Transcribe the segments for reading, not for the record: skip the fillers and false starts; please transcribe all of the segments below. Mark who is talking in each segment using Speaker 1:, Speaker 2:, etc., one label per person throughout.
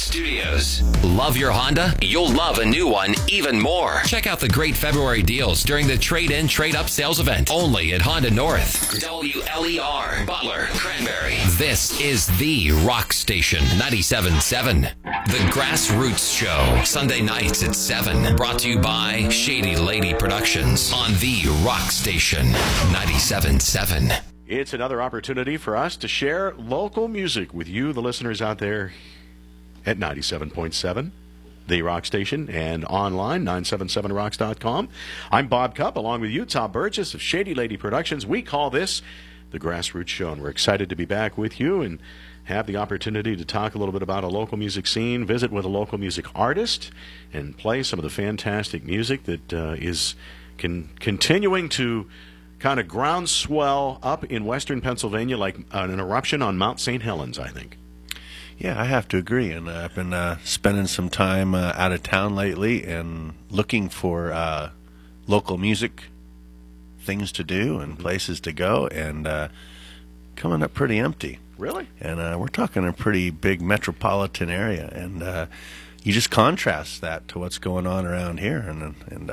Speaker 1: Studios. Love your Honda? You'll love a new one even more. Check out the great February deals during the trade-in, trade-up sales event. Only at Honda North. WLER, Butler, Cranberry. This is the Rock Station, 97.7. The Grassroots Show, Sunday nights at 7. Brought to you by Shady Lady Productions on the Rock Station, 97.7.
Speaker 2: It's another opportunity for us to share local music with you, the listeners out there at 97.7, the Rock Station, and online, 977rocks.com. I'm Bob Cupp, along with you, Tom Burgess of Shady Lady Productions. We call this the Grassroots Show, and we're excited to be back with you and have the opportunity to talk a little bit about a local music scene, visit with a local music artist, and play some of the fantastic music that is continuing to kind of groundswell up in western Pennsylvania like an eruption on Mount St. Helens, I think.
Speaker 3: Yeah, I have to agree, and I've been spending some time out of town lately and looking for local music things to do and places to go, and coming up pretty empty.
Speaker 2: Really?
Speaker 3: And we're talking a pretty big metropolitan area, and you just contrast that to what's going on around here, and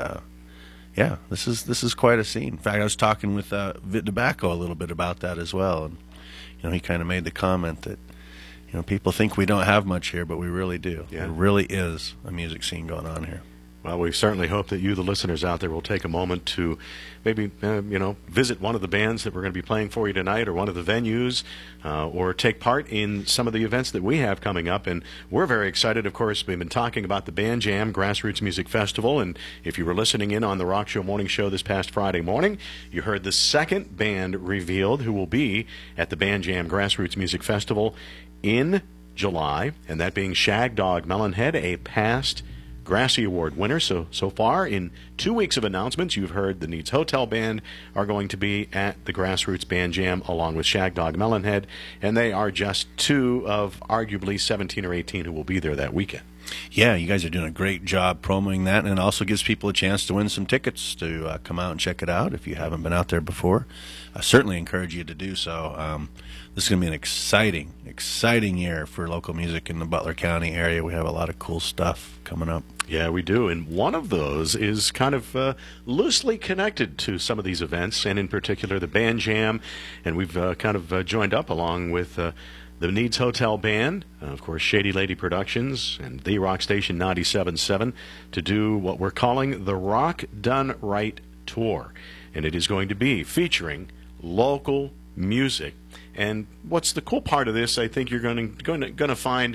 Speaker 3: yeah, this is quite a scene. In fact, I was talking with Vit Tobacco a little bit about that as well, and he kind of made the comment that people think we don't have much here, but we really do.
Speaker 2: Yeah.
Speaker 3: There really is a music scene going on here.
Speaker 2: Well, we certainly hope that you, the listeners out there, will take a moment to maybe, visit one of the bands that we're going to be playing for you tonight, or one of the venues, or take part in some of the events that we have coming up. And we're very excited, of course. We've been talking about the Band Jam Grassroots Music Festival, and if you were listening in on the Rock Show Morning Show this past Friday morning, you heard the second band revealed who will be at the Band Jam Grassroots Music Festival in July, and that being Shag Dog Melonhead, a past Grassy Award winner. So far, in 2 weeks of announcements, you've heard the Needs Hotel Band are going to be at the Grassroots Band Jam along with Shag Dog Melonhead, and they are just two of arguably 17 or 18 who will be there that weekend.
Speaker 3: Yeah, you guys are doing a great job promoting that, and it also gives people a chance to win some tickets to come out and check it out if you haven't been out there before. I certainly encourage you to do so. This is going to be an exciting year for local music in the Butler County area. We have a lot of cool stuff coming up.
Speaker 2: Yeah, we do, and one of those is kind of loosely connected to some of these events, and in particular the Band Jam, and we've kind of joined up along with the Needs Hotel Band, of course, Shady Lady Productions, and the Rock Station 97.7 to do what we're calling the Rock Done Right Tour, and it is going to be featuring local music. And what's the cool part of this, I think you're going to find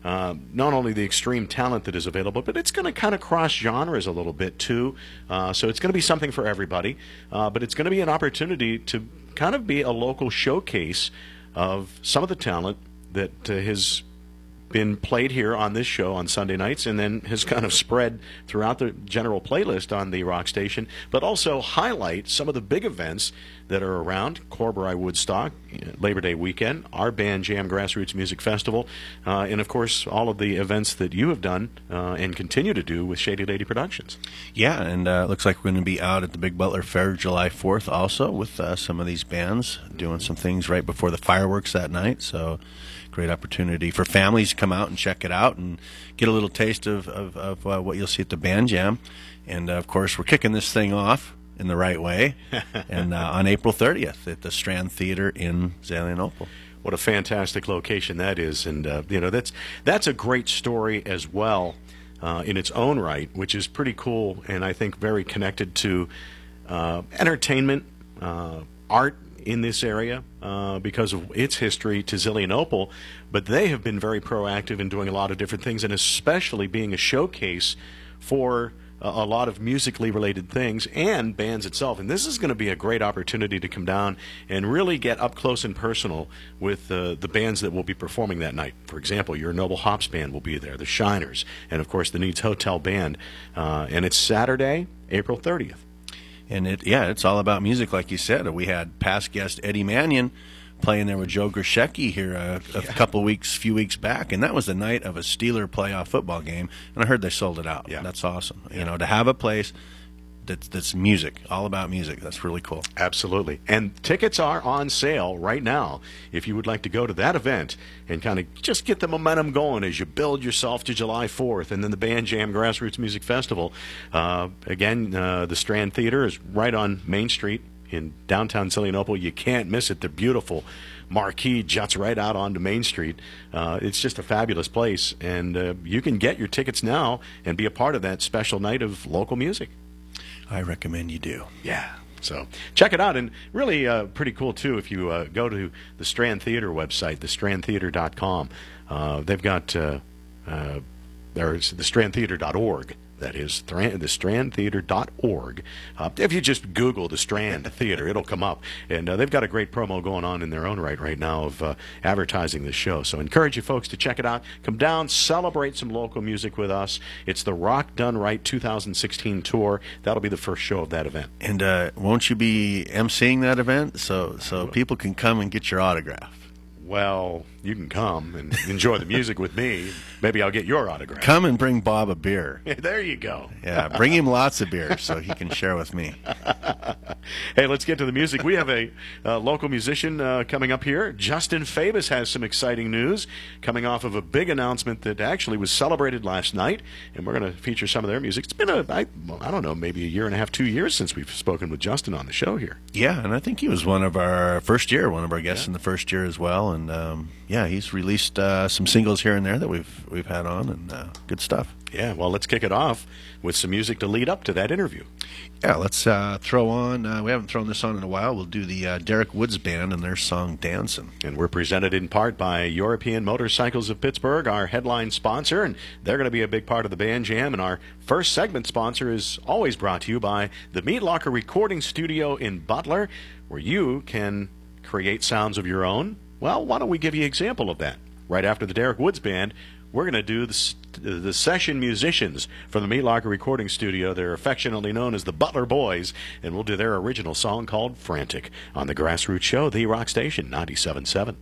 Speaker 2: not only the extreme talent that is available, but it's going to kind of cross genres a little bit too. So it's going to be something for everybody, but it's going to be an opportunity to kind of be a local showcase of some of the talent that has been played here on this show on Sunday nights, and then has kind of spread throughout the general playlist on the Rock Station, but also highlight some of the big events that are around: Corbry Woodstock, Labor Day weekend, our Band Jam Grassroots Music Festival, and of course all of the events that you have done and continue to do with Shady Lady Productions.
Speaker 3: Yeah, and it looks like we're going to be out at the Big Butler Fair July 4th also with some of these bands doing some things right before the fireworks that night, so great opportunity for families to come out and check it out and get a little taste of what you'll see at the Band Jam. And, of course, we're kicking this thing off in the right way and on April 30th at the Strand Theater in Zelienople.
Speaker 2: What a fantastic location that is. And, that's a great story as well in its own right, which is pretty cool and I think very connected to entertainment, art, in this area because of its history to Zelienople, but they have been very proactive in doing a lot of different things, and especially being a showcase for a lot of musically related things and bands itself. And this is going to be a great opportunity to come down and really get up close and personal with the bands that will be performing that night. For example, your Noble Hops Band will be there, the Shiners, and of course the Needs Hotel Band. And it's Saturday, April 30th.
Speaker 3: And it's all about music, like you said. We had past guest Eddie Mannion playing there with Joe Grishecki here a few weeks back, and that was the night of a Steeler playoff football game, and I heard they sold it out.
Speaker 2: Yeah.
Speaker 3: That's awesome. To have a place that's music, all about music. That's really cool.
Speaker 2: Absolutely. And tickets are on sale right now if you would like to go to that event and kind of just get the momentum going as you build yourself to July 4th. And then the Band Jam Grassroots Music Festival. Again, the Strand Theater is right on Main Street in downtown Zelienople. You can't miss it. The beautiful marquee juts right out onto Main Street. It's just a fabulous place. And you can get your tickets now and be a part of that special night of local music.
Speaker 3: I recommend you do.
Speaker 2: Yeah. So check it out. And really pretty cool, too, if you go to the Strand Theater website, thestrandtheater.com. They've got there's thestrandtheater.org. That is thestrandtheater.org. If you just Google the Strand Theater, it'll come up. And they've got a great promo going on in their own right now of advertising the show. So encourage you folks to check it out. Come down, celebrate some local music with us. It's the Rock Done Right 2016 tour. That'll be the first show of that event.
Speaker 3: And won't you be emceeing that event so people can come and get your autograph?
Speaker 2: Well, you can come and enjoy the music with me. Maybe I'll get your autograph.
Speaker 3: Come and bring Bob a beer.
Speaker 2: There you go.
Speaker 3: Yeah, bring him lots of beer so he can share with me.
Speaker 2: Hey, let's get to the music. We have a local musician coming up here. Justin Fabus has some exciting news coming off of a big announcement that actually was celebrated last night, and we're going to feature some of their music. It's been, I don't know, maybe a year and a half, 2 years since we've spoken with Justin on the show here.
Speaker 3: Yeah, and I think he was one of our guests in the first year as well. And yeah, he's released some singles here and there that we've had on, and good stuff.
Speaker 2: Yeah, well, let's kick it off with some music to lead up to that interview.
Speaker 3: Yeah, let's throw on, we haven't thrown this on in a while, we'll do the Derek Woods Band and their song Dancin'.
Speaker 2: And we're presented in part by European Motorcycles of Pittsburgh, our headline sponsor, and they're going to be a big part of the Band Jam. And our first segment sponsor is always brought to you by the Meat Locker Recording Studio in Butler, where you can create sounds of your own. Well, why don't we give you an example of that? Right after the Derek Woods Band, we're going to do the session musicians from the Meat Locker Recording Studio. They're affectionately known as the Butler Boys, and we'll do their original song called Frantic on the Grassroots Show, the Rock Station 97.7.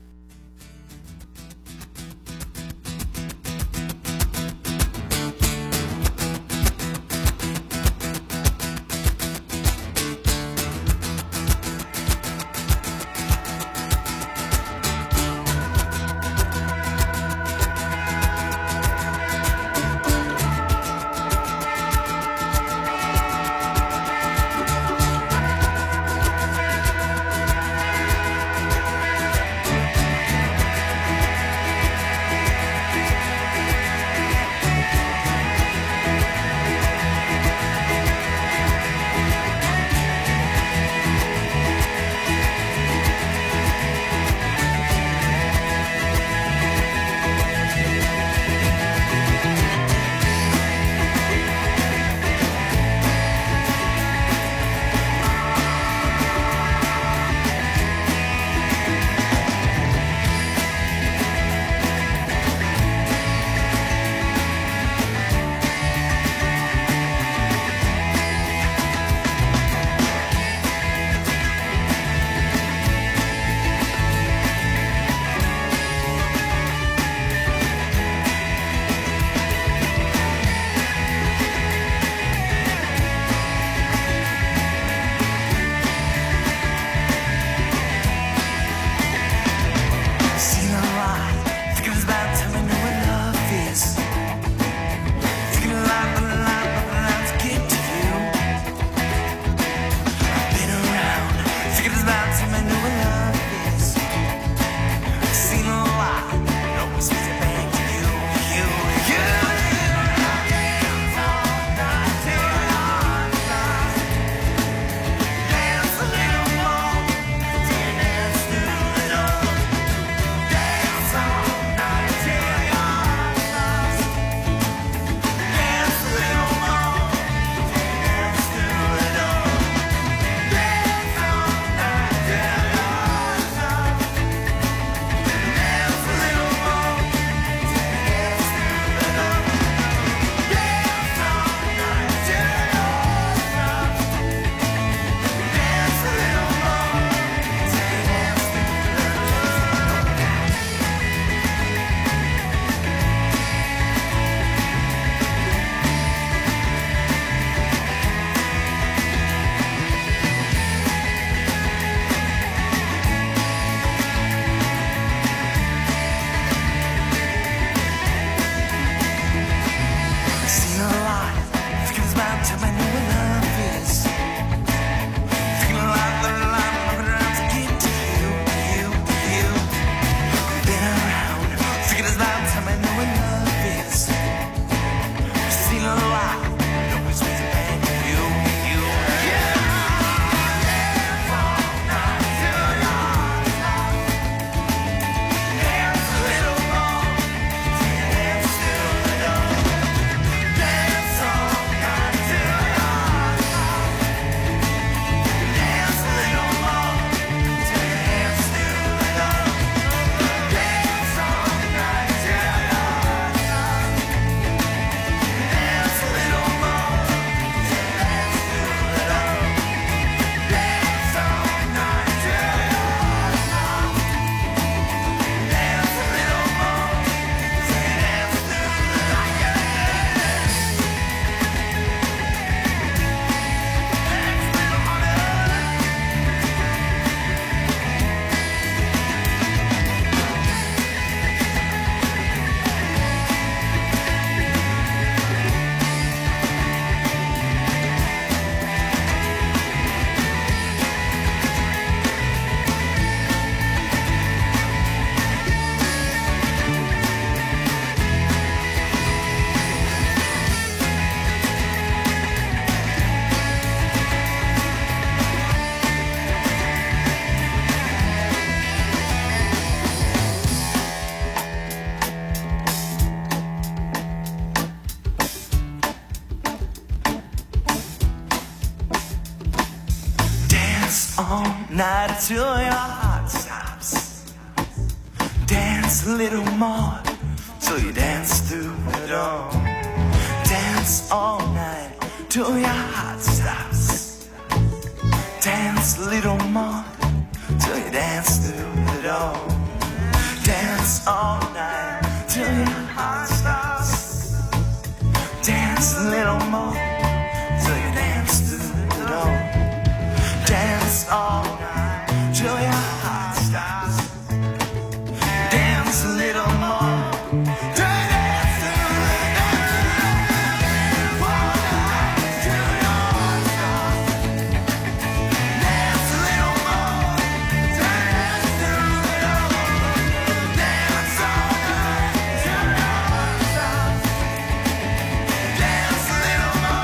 Speaker 4: night till your heart stops. Dance a little more till you dance through the dawn. Dance all night till your heart stops. Dance a little more till you dance through the dawn. Dance all night till your heart stops. Dance a little more till you dance through the dawn. Dance all night till your heart stops. Dance a little more till you dance through the dawn. All night till your heart stops. Dance a little more till you dance through the dawn. Dance all night till your heart stops. Dance a little more.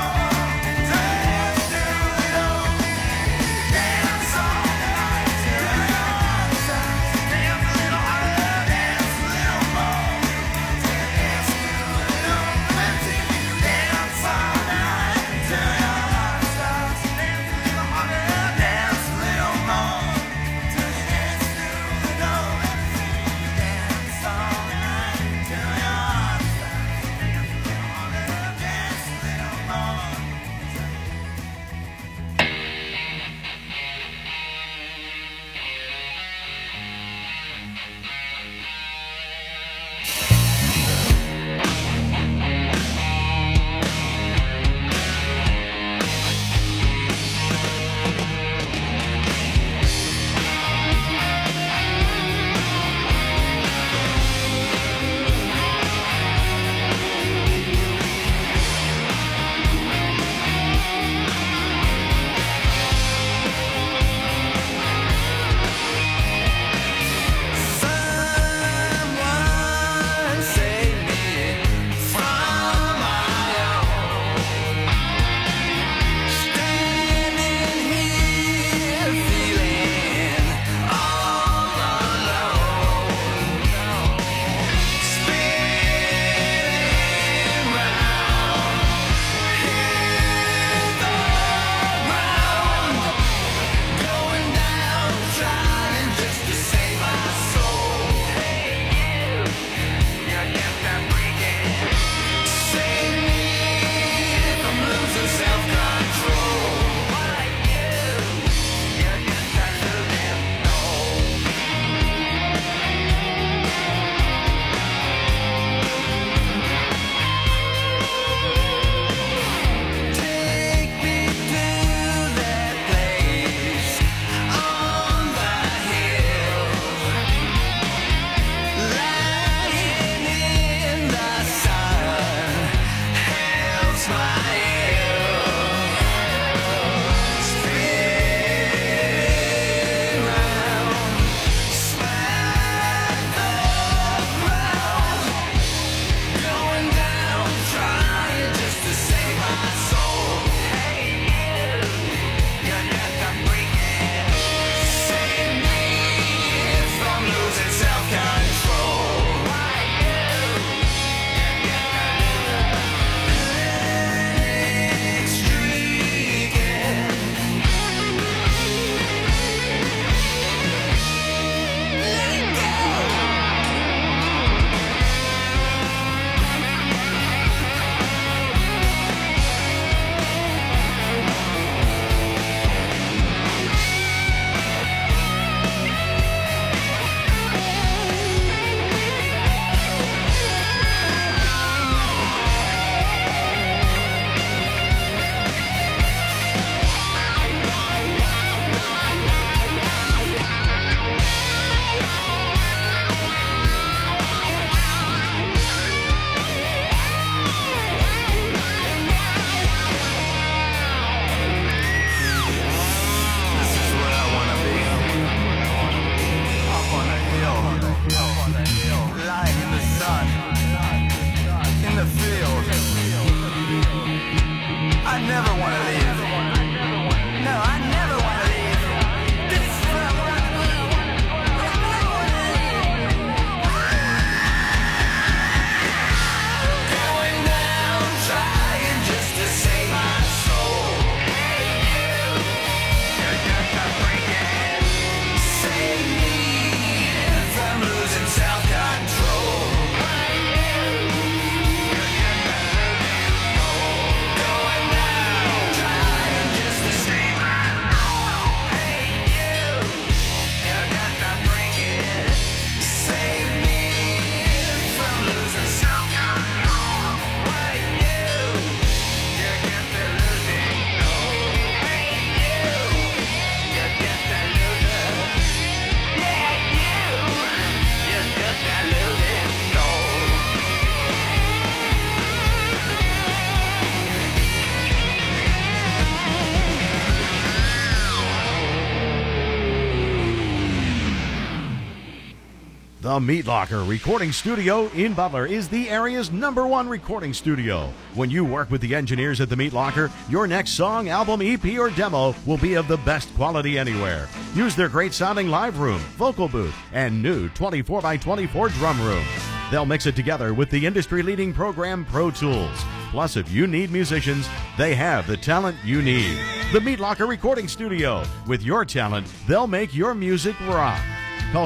Speaker 5: The Meat Locker Recording Studio in Butler is the area's #1 recording studio. When you work with the engineers at the Meat Locker, your next song, album, EP, or demo will be of the best quality anywhere. Use their great sounding live room, vocal booth, and new 24x24 drum room. They'll mix it together with the industry-leading program Pro Tools. Plus, if you need musicians, they have the talent you need. The Meat Locker Recording Studio. With your talent, they'll make your music rock. Call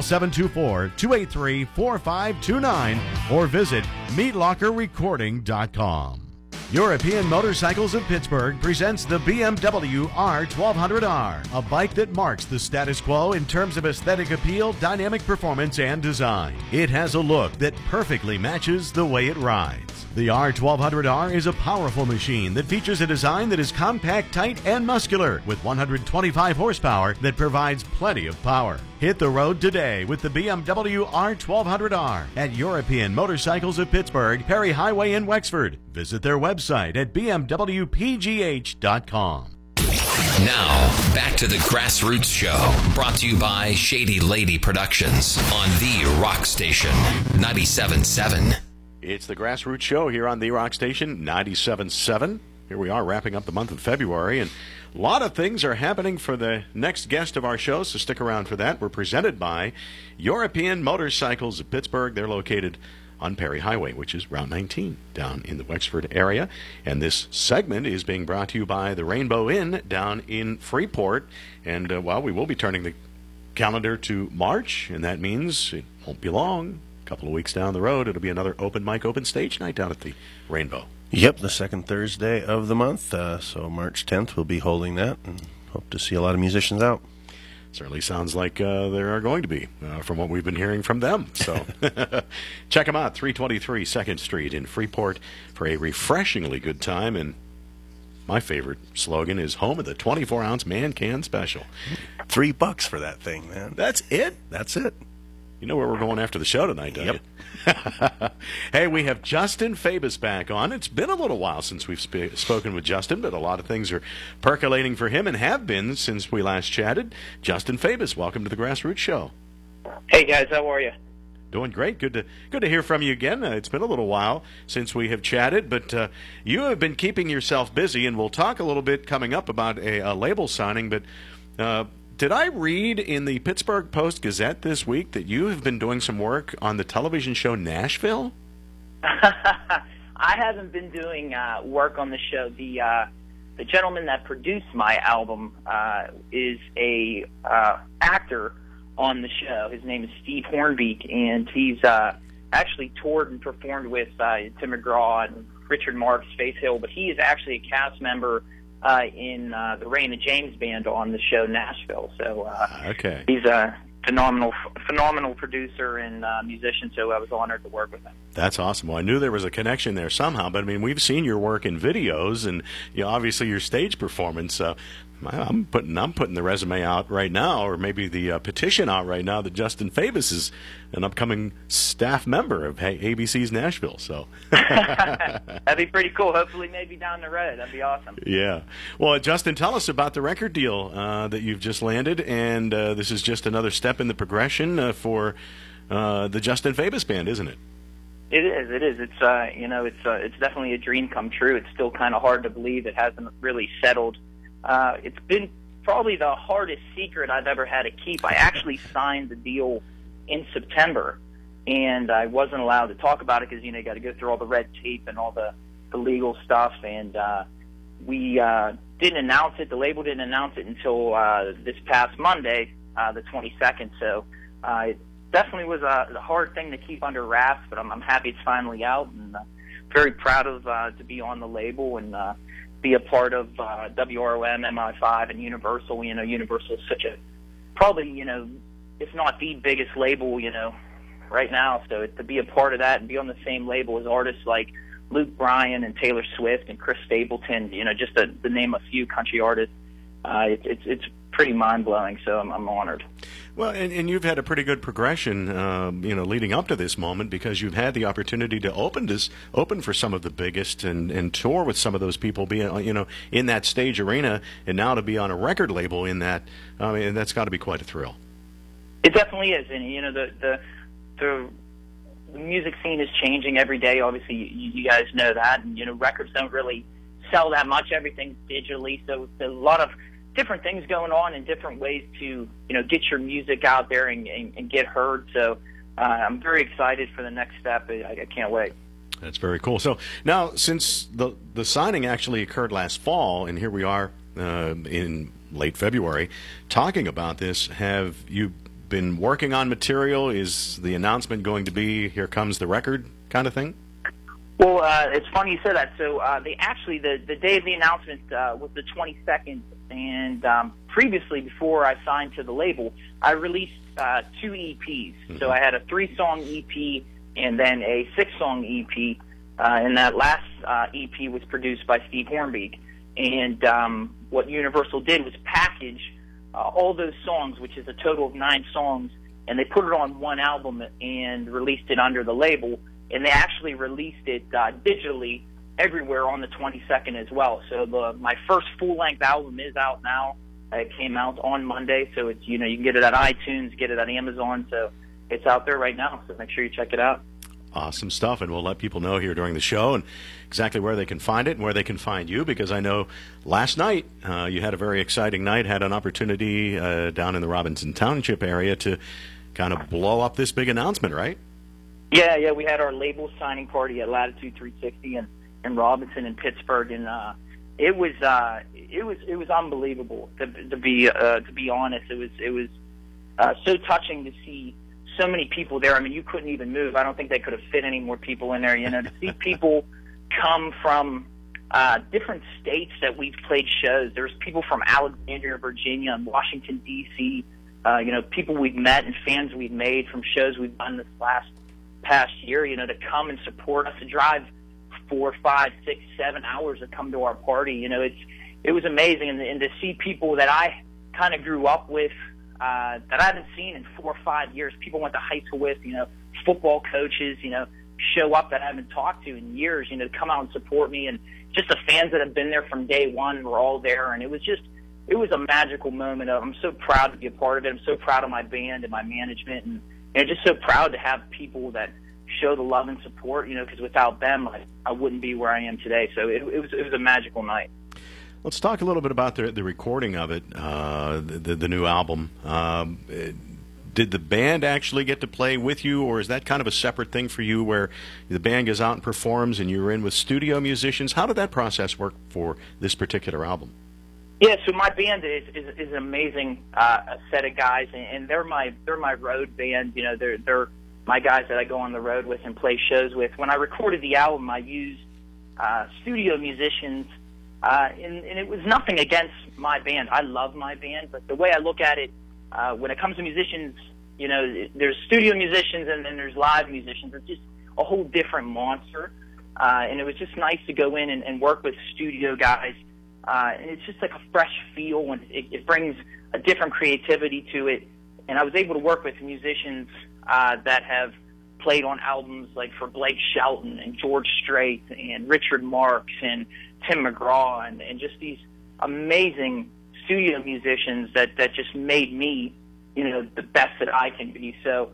Speaker 5: 724-283-4529 or visit meatlockerrecording.com. European Motorcycles of Pittsburgh presents the BMW R1200R, a bike that marks the status quo in terms of aesthetic appeal, dynamic performance, and design. It has a look that perfectly matches the way it rides. The R1200R is a powerful machine that features a design that is compact, tight, and muscular, with 125 horsepower that provides plenty of power. Hit the road today with the BMW R1200R at European Motorcycles of Pittsburgh, Perry Highway in Wexford. Visit their website at bmwpgh.com.
Speaker 1: Now, back to the Grassroots Show, brought to you by Shady Lady Productions on The Rock Station, 97.7.
Speaker 2: It's the Grassroots Show here on the Rock Station, 97.7. Here we are wrapping up the month of February, and a lot of things are happening for the next guest of our show, so stick around for that. We're presented by European Motorcycles of Pittsburgh. They're located on Perry Highway, which is Route 19 down in the Wexford area. And this segment is being brought to you by the Rainbow Inn down in Freeport. And, we will be turning the calendar to March, and that means it won't be long. A couple of weeks down the road, it'll be another open mic, open stage night down at the Rainbow.
Speaker 3: Yep, the second Thursday of the month. So March 10th, we'll be holding that, and hope to see a lot of musicians out.
Speaker 2: Certainly sounds like there are going to be, from what we've been hearing from them. So check them out, 323 2nd Street in Freeport for a refreshingly good time. And my favorite slogan is home of the 24-ounce man can special.
Speaker 3: $3 for that thing, man.
Speaker 2: That's it?
Speaker 3: That's it.
Speaker 2: You know where we're going after the show tonight, don't you? Hey, we have Justin Fabus back on. It's been a little while since we've spoken with Justin, but a lot of things are percolating for him and have been since we last chatted. Justin Fabus, welcome to the Grassroots Show.
Speaker 6: Hey, guys. How are you?
Speaker 2: Doing great. Good to hear from you again. It's been a little while since we have chatted, but you have been keeping yourself busy, and we'll talk a little bit coming up about a label signing, but did I read in the Pittsburgh Post-Gazette this week that you have been doing some work on the television show Nashville?
Speaker 6: I haven't been doing work on the show. The gentleman that produced my album is a actor on the show. His name is Steve Hornbeek, and he's actually toured and performed with Tim McGraw and Richard Marx, Faith Hill, but he is actually a cast member in the Raina James Band on the show Nashville. So
Speaker 2: okay.
Speaker 6: He's a phenomenal producer and musician, so I was honored to work with him.
Speaker 2: That's awesome. Well, I knew there was a connection there somehow, but I mean, we've seen your work in videos and obviously your stage performance. I'm putting the resume out right now, or maybe the petition out right now that Justin Fabus is an upcoming staff member of ABC's Nashville. So
Speaker 6: that'd be pretty cool. Hopefully, maybe down the road, that'd be awesome.
Speaker 2: Yeah. Well, Justin, tell us about the record deal that you've just landed, and this is just another step in the progression for the Justin Fabus Band, isn't it?
Speaker 6: It is. It's it's definitely a dream come true. It's still kind of hard to believe it hasn't really settled. It's been probably the hardest secret I've ever had to keep. I actually signed the deal in September, and I wasn't allowed to talk about it because, you got to go through all the red tape and all the legal stuff, and we didn't announce it. The label didn't announce it until this past Monday, the 22nd, so it definitely was a hard thing to keep under wraps, but I'm happy it's finally out, and very proud of to be on the label and be a part of WROM, MI5, and Universal. Universal is such a, probably, if not the biggest label, right now. So to be a part of that and be on the same label as artists like Luke Bryan and Taylor Swift and Chris Stapleton, just to name a few country artists, it's pretty mind-blowing, so I'm honored.
Speaker 2: Well, and you've had a pretty good progression, leading up to this moment, because you've had the opportunity to open for some of the biggest and tour with some of those people, being in that stage arena, and now to be on a record label in that, that's got to be quite a thrill.
Speaker 6: It definitely is, and the music scene is changing every day. Obviously, you guys know that, and records don't really sell that much. Everything's digitally, so there's a lot of different things going on and different ways to get your music out there and get heard. So I'm very excited for the next step. I can't wait.
Speaker 2: That's very cool. So now, since the signing actually occurred last fall, and here we are in late February talking about this, have you been working on material? Is the announcement going to be "Here comes the record" kind of thing?
Speaker 6: Well, it's funny you said that. So the day of the announcement was the 22nd, and previously, before I signed to the label, I released 2 EPs. Mm-hmm. So I had a 3-song EP and then a 6-song EP, and that last EP was produced by Steve Hornbeek. And what Universal did was package all those songs, which is a total of 9 songs, and they put it on one album and released it under the label. And they actually released it digitally everywhere on the 22nd as well. So my first full-length album is out now. It came out on Monday, so it's you can get it at iTunes, get it at Amazon. So it's out there right now. So make sure you check it out.
Speaker 2: Awesome stuff, and we'll let people know here during the show and exactly where they can find it and where they can find you, because I know last night you had a very exciting night, had an opportunity down in the Robinson Township area to kind of blow up this big announcement, right?
Speaker 6: Yeah, we had our label signing party at Latitude 360 in Robinson and Pittsburgh, and it was unbelievable to be honest. It was so touching to see so many people there. I mean, you couldn't even move. I don't think they could have fit any more people in there. To see people come from different states that we've played shows. There's people from Alexandria, Virginia, and Washington D.C. People we've met and fans we've made from shows we've done this past year, to come and support us, to drive 4, 5, 6, 7 hours to come to our party. It was amazing, and to see people that I kind of grew up with, that I haven't seen in 4 or 5 years, people I went to high school with, football coaches, show up that I haven't talked to in years, to come out and support me, and just the fans that have been there from day one were all there, and it was a magical moment. I'm so proud to be a part of it. I'm so proud of my band and my management, and just so proud to have people that show the love and support, because without them, I wouldn't be where I am today. So it was a magical night.
Speaker 2: Let's talk a little bit about the recording of it, the new album. Did the band actually get to play with you, or is that kind of a separate thing for you where the band goes out and performs and you're in with studio musicians? How did that process work for this particular album?
Speaker 6: Yeah, so my band is an amazing set of guys, and they're my road band. They're my guys that I go on the road with and play shows with. When I recorded the album, I used studio musicians, and it was nothing against my band. I love my band, but the way I look at it, when it comes to musicians, there's studio musicians and then there's live musicians. It's just a whole different monster, and it was just nice to go in and work with studio guys. And it's just like a fresh feel, and it brings a different creativity to it. And I was able to work with musicians that have played on albums like for Blake Shelton and George Strait and Richard Marx and Tim McGraw, and just these amazing studio musicians that just made me, the best that I can be. So,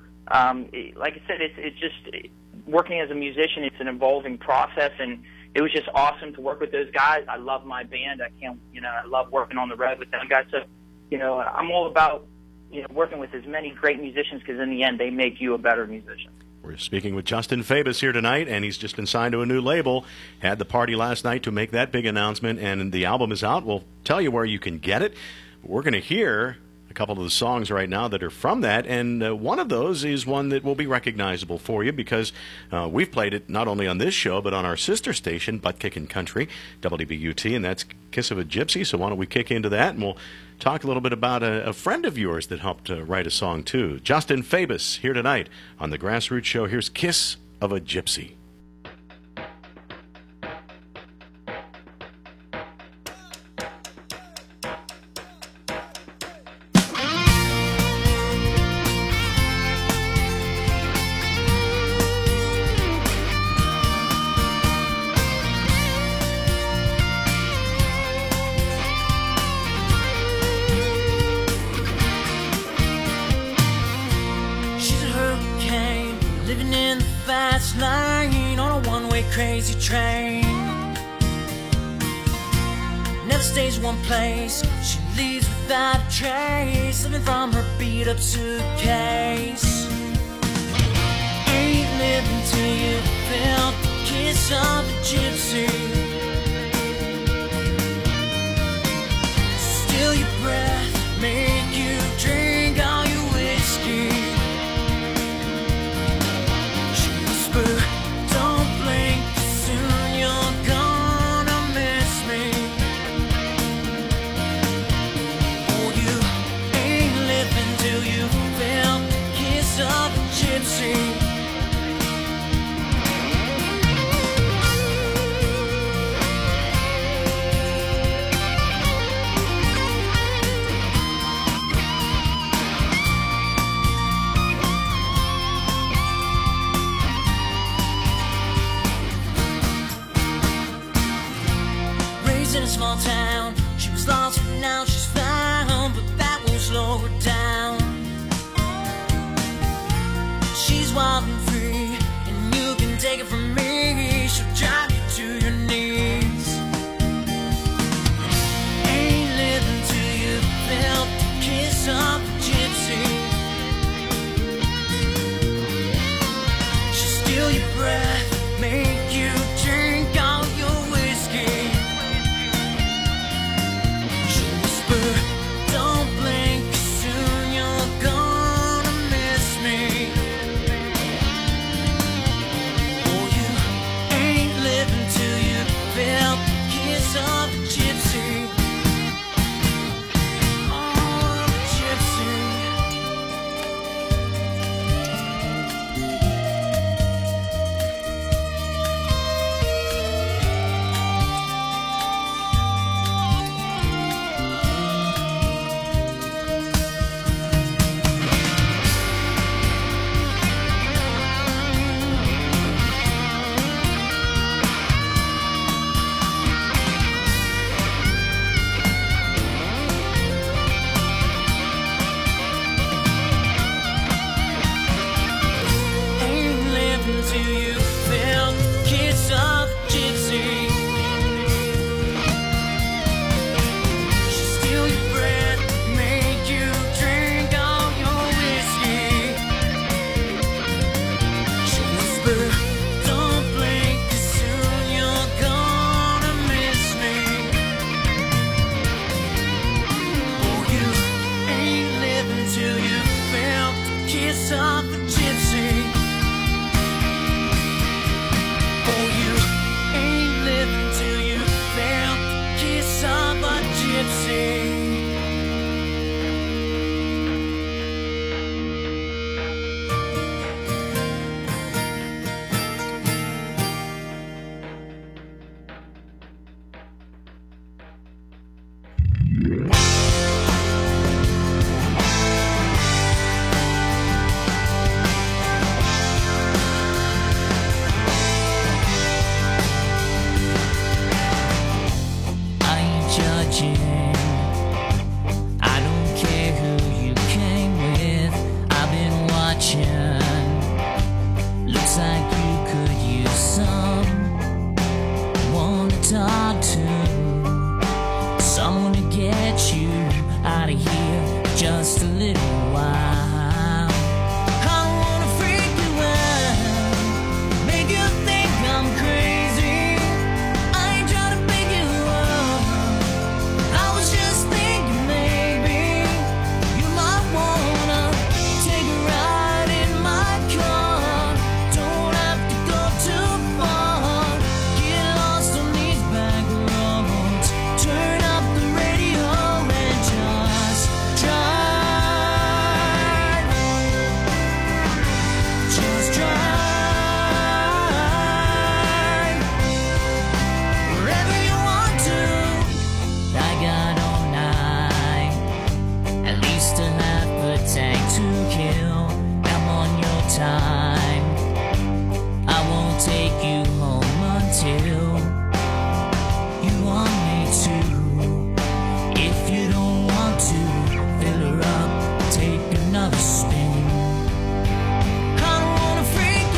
Speaker 6: like I said, it's just working as a musician. It's an evolving process, and it was just awesome to work with those guys. I love my band. I love working on the road with them guys. So, I'm all about, working with as many great musicians, because in the end, they make you a better musician.
Speaker 2: We're speaking with Justin Fabus here tonight, and he's just been signed to a new label. Had the party last night to make that big announcement, and the album is out. We'll tell you where you can get it. We're going to hear a couple of the songs right now that are from that, and one of those is one that will be recognizable for you, because we've played it not only on this show but on our sister station, Butt Kickin' Country, WBUT, and that's Kiss of a Gypsy. So why don't we kick into that, and we'll talk a little bit about a friend of yours that helped write a song too. Justin Fabus here tonight on the Grassroots Show. Here's Kiss of a Gypsy.
Speaker 4: She's a hurricane
Speaker 7: living in the fast lane on a one-way crazy train. Never stays one place, she leaves without a trace, living from her beat-up suitcase. Ain't living till you felt the kiss of a gypsy. Steal your breath, make you drink all your whiskey. She whispered, don't blink, soon you're gonna miss me. Oh, you ain't living till you felt the kiss of a gypsy. In a small town, she was lost but now she's found, but that won't slow her down. She's wild and free, and you can take it from me, she'll drive you to your knees. Ain't living till you felt the kiss of a gypsy. She'll steal your breath, make you drink all your whiskey. Don't blink, soon you're gonna miss me. Oh, you ain't living till you feel the kiss of a gypsy. Oh, a gypsy. Till you feel the kiss of a gypsy. She'll steal your breath, make you drink all your whiskey. She'll whisper, don't blink, 'cause soon you're gonna miss me. Oh, you ain't living till you felt the kiss of a gypsy. Till you felt the kiss of a gypsy. I don't care who you came with, I've been watching. Looks like you could use someone to talk to, someone to get you out of here just a little while. I don't wanna freak you out, make you think I'm crazy. I ain't trying to pick you up, I was just thinking maybe you might wanna take a ride in my car. Don't have to go too far, get lost on these back roads, turn up the radio and just drive. Just drive wherever you want to. I got all night, at least a half a tank to kill. I'm on your time, I won't take you home until you want me to. If you don't want to, fill her up, take another spin. I don't wanna freak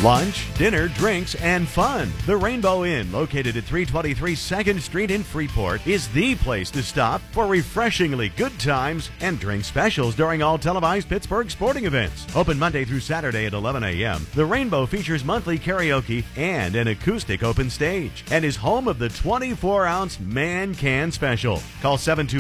Speaker 5: Lunch, dinner, drinks, and fun. The Rainbow Inn, located at 323 2nd Street in Freeport, is the place to stop for refreshingly good times and drink specials during all televised Pittsburgh sporting events. Open Monday through Saturday at 11 a.m., the Rainbow features monthly karaoke and an acoustic open stage and is home of the 24-ounce Man Can Special. Call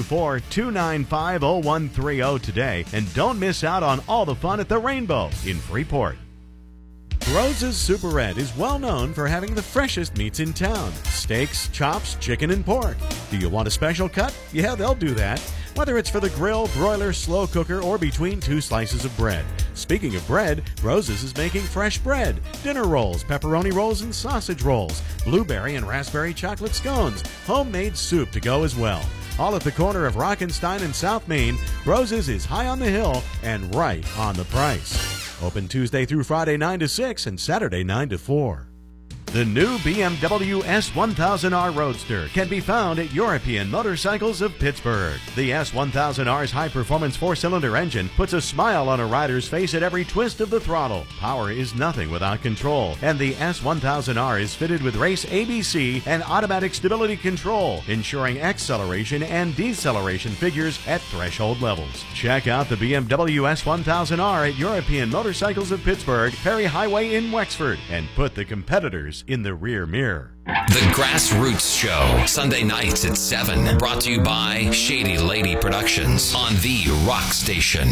Speaker 5: 724-295-0130 today and don't miss out on all the fun at the Rainbow in Freeport. Rose's Super Red is well known for having the freshest meats in town. Steaks, chops, chicken, and pork. Do you want a special cut? Yeah, they'll do that. Whether it's for the grill, broiler, slow cooker, or between two slices of bread. Speaking of bread, Rose's is making fresh bread, dinner rolls, pepperoni rolls, and sausage rolls, blueberry and raspberry chocolate scones, homemade soup to go as well. All at the corner of Rockenstein and South Main, Rose's is high on the hill and right on the price. Open Tuesday through Friday 9 to 6 and Saturday 9 to 4. The new BMW S1000R Roadster can be found at European Motorcycles of Pittsburgh. The S1000R's high-performance four-cylinder engine puts a smile on a rider's face at every twist of the throttle. Power is nothing without control, and the S1000R is fitted with race ABC and automatic stability control, ensuring acceleration and deceleration figures at threshold levels. Check out the BMW S1000R at European Motorcycles of Pittsburgh, Perry Highway in Wexford, and put the competitors in the rear mirror.
Speaker 1: The Grassroots Show, Sunday nights at 7. Brought to you by Shady Lady Productions on The Rock Station,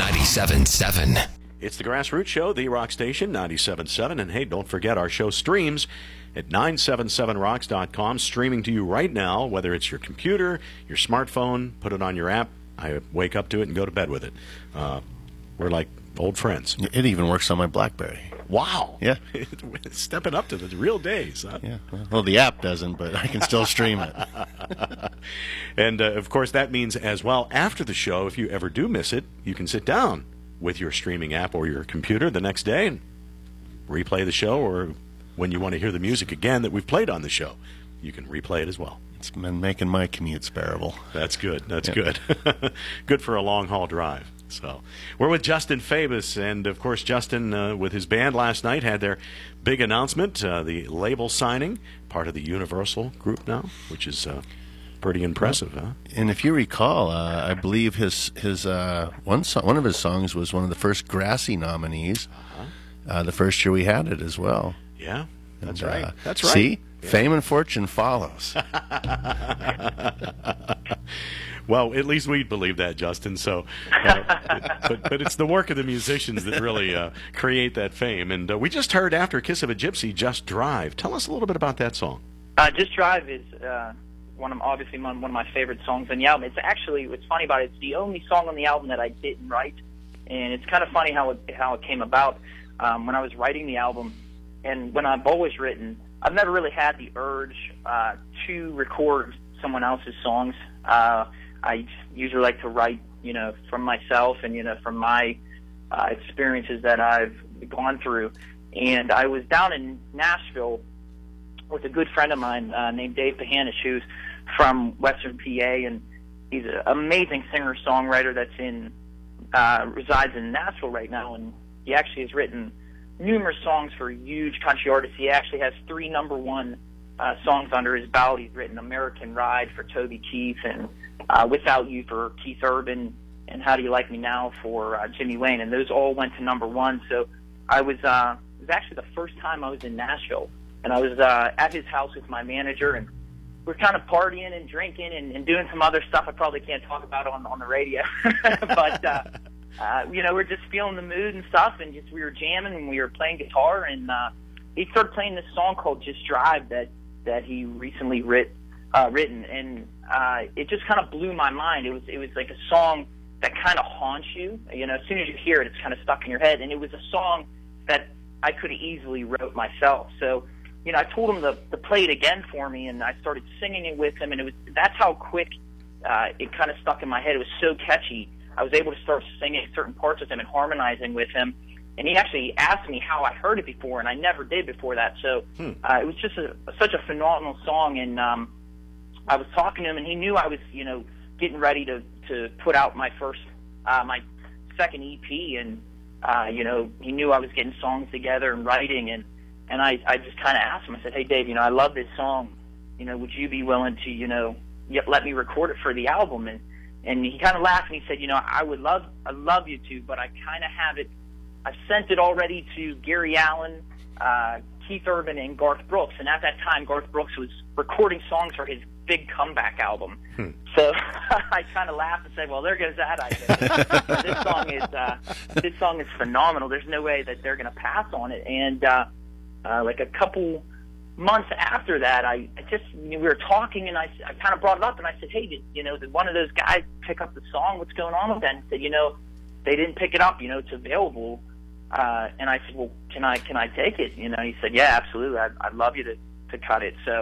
Speaker 1: 97.7.
Speaker 2: It's the Grassroots Show, The Rock Station, 97.7. And hey, don't forget our show streams at 977rocks.com, streaming to you right now, whether it's your computer, your smartphone, put it on your app. I wake up to it and go to bed with it. We're like old friends.
Speaker 3: It even works on my BlackBerry.
Speaker 2: Wow.
Speaker 3: Yeah.
Speaker 2: Stepping up to the real days, huh?
Speaker 3: Yeah. Well, the app doesn't, but I can still stream it.
Speaker 2: And, of course, that means as well, after the show, if you ever do miss it, you can sit down with your streaming app or your computer the next day and replay the show, or when you want to hear the music again that we've played on the show, you can replay it as well.
Speaker 3: It's been making my commute bearable.
Speaker 2: That's good. That's good. Good for a long-haul drive. So we're with Justin Fabus, and of course Justin with his band last night had their big announcement, the label signing, part of the Universal group now, which is pretty impressive, huh?
Speaker 3: And if you recall, I believe his one of his songs was one of the first Grassy nominees. The first year we had it as well.
Speaker 2: Yeah, that's right. That's right.
Speaker 3: See, yeah. Fame and fortune follows.
Speaker 2: Well, at least we believe that, Justin. So, but it's the work of the musicians that really create that fame. And we just heard after Kiss of a Gypsy, Just Drive. Tell us a little bit about that song.
Speaker 6: Just Drive is one of my favorite songs on the album. What's funny about it, it's the only song on the album that I didn't write, and it's kind of funny how it came about. When I was writing the album, and when I've always written, I've never really had the urge to record someone else's songs. I usually like to write, from myself and, from my experiences that I've gone through. And I was down in Nashville with a good friend of mine named Dave Pahanish, who's from Western PA, and he's an amazing singer-songwriter that's resides in Nashville right now, and he actually has written numerous songs for huge country artists. He actually has 3 #1 songs under his belt. He's written American Ride for Toby Keith, and Without You for Keith Urban, and How Do You Like Me Now for Jimmy Wayne, and those all went to #1. So I was, it was actually the first time I was in Nashville, and I was at his house with my manager, and we're kind of partying and drinking and doing some other stuff I probably can't talk about on the radio. But, we're just feeling the mood and stuff, and just we were jamming and we were playing guitar, and he started playing this song called Just Drive that he recently written, and it just kind of blew my mind. It was like a song that kind of haunts you. As soon as you hear it, it's kind of stuck in your head, and it was a song that I could have easily wrote myself. So, I told him to play it again for me, and I started singing it with him, and that's how quick it kind of stuck in my head. It was so catchy. I was able to start singing certain parts with him and harmonizing with him. And he actually asked me how I heard it before, and I never did before that. So it was just such a phenomenal song. And I was talking to him, and he knew I was, getting ready to put out my second EP. And You know, he knew I was getting songs together and writing, and I just kind of asked him. I said, "Hey, Dave, you know, I love this song. You know, would you be willing to, you know, let me record it for the album?" And he kind of laughed and he said, "You know, I'd love you to, but I kind of have it. I've sent it already to Gary Allan, Keith Urban, and Garth Brooks. And at that time, Garth Brooks was recording songs for his big comeback album." So I kind of laughed and said, "Well, there goes that idea." This song is phenomenal. There's no way that they're going to pass on it. And like a couple months after that, I just, we were talking, and I kind of brought it up, and I said, "Hey, did one of those guys pick up the song? What's going on with that?" And he said, "They didn't pick it up. It's available." And I said, "Well, can I take it?" He said, "Yeah, absolutely. I'd love you to cut it." So,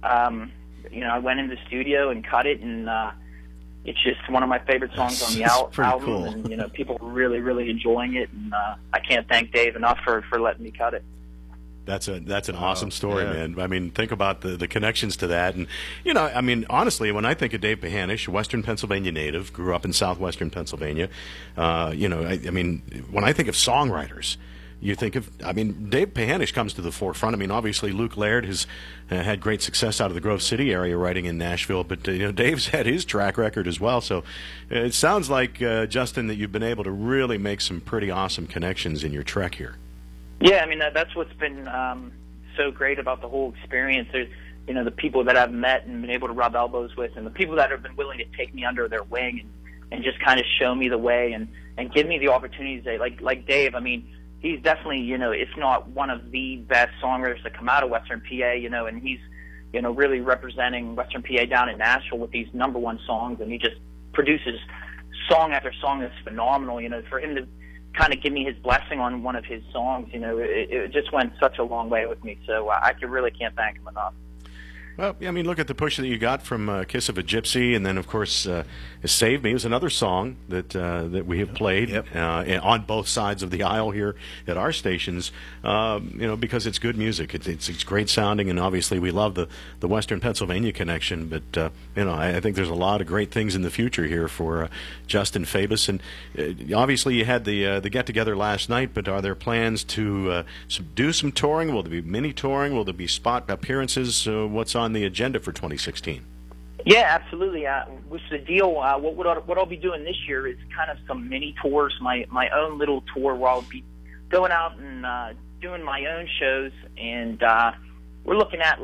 Speaker 6: I went in the studio and cut it, and it's just one of my favorite songs on the album.
Speaker 3: Cool.
Speaker 6: And people are really, really enjoying it, and I can't thank Dave enough for letting me cut it.
Speaker 2: That's an awesome story, man. I mean, think about the connections to that. And, I mean, honestly, when I think of Dave Pahanish, Western Pennsylvania native, grew up in southwestern Pennsylvania, I mean, when I think of songwriters, you think of, Dave Pahanish comes to the forefront. I mean, obviously, Luke Laird has had great success out of the Grove City area writing in Nashville, but, Dave's had his track record as well. So it sounds like, Justin, that you've been able to really make some pretty awesome connections in your trek here.
Speaker 6: Yeah, I mean, that's what's been so great about the whole experience. There's, the people that I've met and been able to rub elbows with, and the people that have been willing to take me under their wing and just kind of show me the way and give me the opportunities. Like Dave, I mean, he's definitely, if not one of the best songwriters to come out of Western PA, and he's, really representing Western PA down in Nashville with these #1 songs, and he just produces song after song that's phenomenal. For him to kind of give me his blessing on one of his songs, it just went such a long way with me. So I really can't thank him enough.
Speaker 2: Well, I mean, look at the push that you got from Kiss of a Gypsy, and then, of course, Save Me was another song that we have played on both sides of the aisle here at our stations, because it's good music. It's great sounding, and obviously we love the Western Pennsylvania connection, but, I think there's a lot of great things in the future here for Justin Fabus. And obviously you had the get-together last night, but are there plans to do some touring? Will there be mini touring? Will there be spot appearances? What's on the agenda for 2016?
Speaker 6: Yeah, absolutely. What's the deal? What I'll be doing this year is kind of some mini tours, my own little tour where I'll be going out and doing my own shows, and we're looking at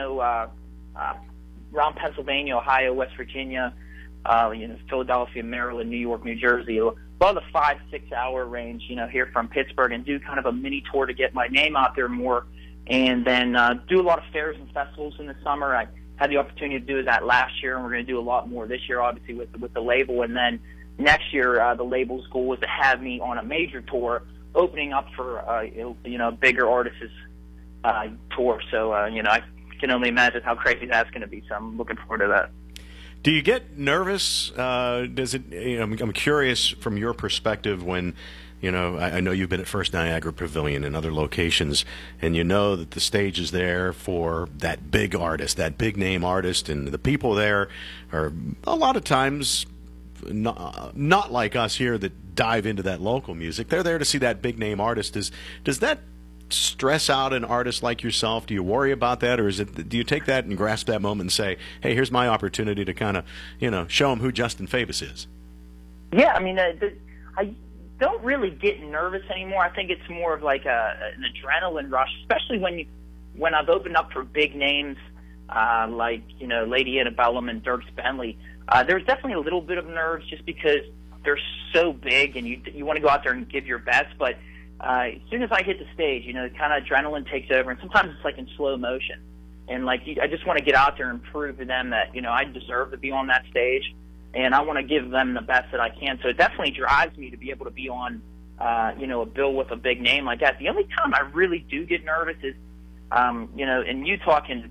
Speaker 6: around Pennsylvania, Ohio, West Virginia, Philadelphia, Maryland, New York, New Jersey, about the 5-6 hour range, here from Pittsburgh, and do kind of a mini tour to get my name out there more. And then do a lot of fairs and festivals in the summer. I had the opportunity to do that last year, and we're going to do a lot more this year, obviously, with the label. And then next year, the label's goal was to have me on a major tour, opening up for a bigger artists' tour. So I can only imagine how crazy that's going to be. So I'm looking forward to that.
Speaker 2: Do you get nervous? Does it? I'm curious from your perspective when. I know you've been at First Niagara Pavilion and other locations, and you know that the stage is there for that big artist, that big name artist, and the people there are a lot of times not like us here that dive into that local music. They're there to see that big name artist. Does that stress out an artist like yourself? Do you worry about that, or do you take that and grasp that moment and say, "Hey, here's my opportunity to kind of show them who Justin Fabus is"?
Speaker 6: Yeah, I mean, I don't really get nervous anymore. I think it's more of like an adrenaline rush, especially when I've opened up for big names like Lady Antebellum and Dierks Bentley. There's definitely a little bit of nerves just because they're so big and you want to go out there and give your best. But as soon as I hit the stage, kind of adrenaline takes over, and sometimes it's like in slow motion. And I just want to get out there and prove to them that I deserve to be on that stage. And I want to give them the best that I can. So it definitely drives me to be able to be on, a bill with a big name like that. The only time I really do get nervous is, and Utah can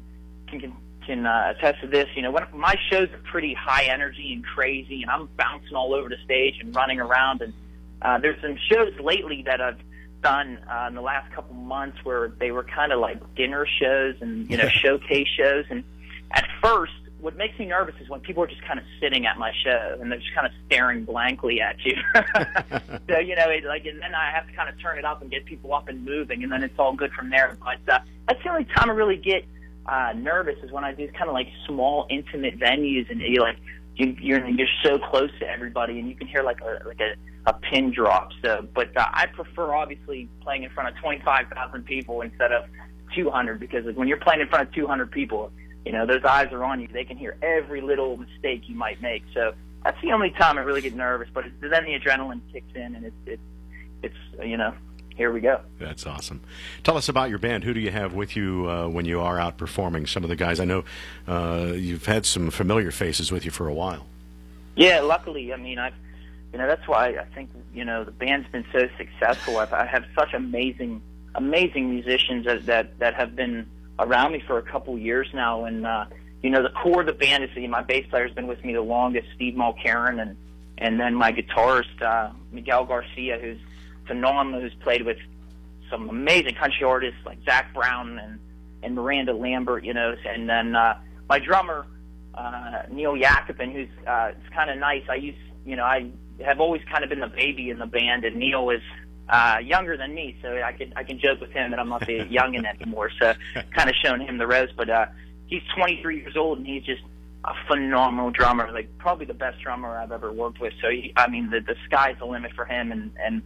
Speaker 6: attest to this. When my shows are pretty high energy and crazy, and I'm bouncing all over the stage and running around. And there's some shows lately that I've done in the last couple months where they were kind of like dinner shows and showcase shows. And at first, what makes me nervous is when people are just kind of sitting at my show and they're just kind of staring blankly at you. So, you know, and then I have to kind of turn it up and get people up and moving, and then it's all good from there. But that's the only time I really get nervous is when I do kind of like small, intimate venues, and you're so close to everybody, and you can hear like a pin drop. So, but I prefer obviously playing in front of 25,000 people instead of 200, because when you're playing in front of 200 people, you know, those eyes are on you. They can hear every little mistake you might make. So that's the only time I really get nervous. But then the adrenaline kicks in, and it's you know, here we go.
Speaker 2: That's awesome. Tell us about your band. Who do you have with you when you are out performing? Some of the guys I know you've had some familiar faces with you for a while.
Speaker 6: Yeah, luckily, I mean, that's why I think, you know, the band's been so successful. I have such amazing musicians that have been around me for a couple years now, and you know, the core of the band is my bass player's been with me the longest, Steve Mulcairn, and then my guitarist Miguel Garcia, who's phenomenal, who's played with some amazing country artists like Zach Brown and Miranda Lambert, you know, and then my drummer Neil Jacobin, who's it's kind of nice. I have always kind of been the baby in the band, and Neil is younger than me, so I can joke with him that I'm not the youngin' anymore. So kind of showing him the ropes, but he's 23 years old, and he's just a phenomenal drummer, like probably the best drummer I've ever worked with. So the sky's the limit for him, and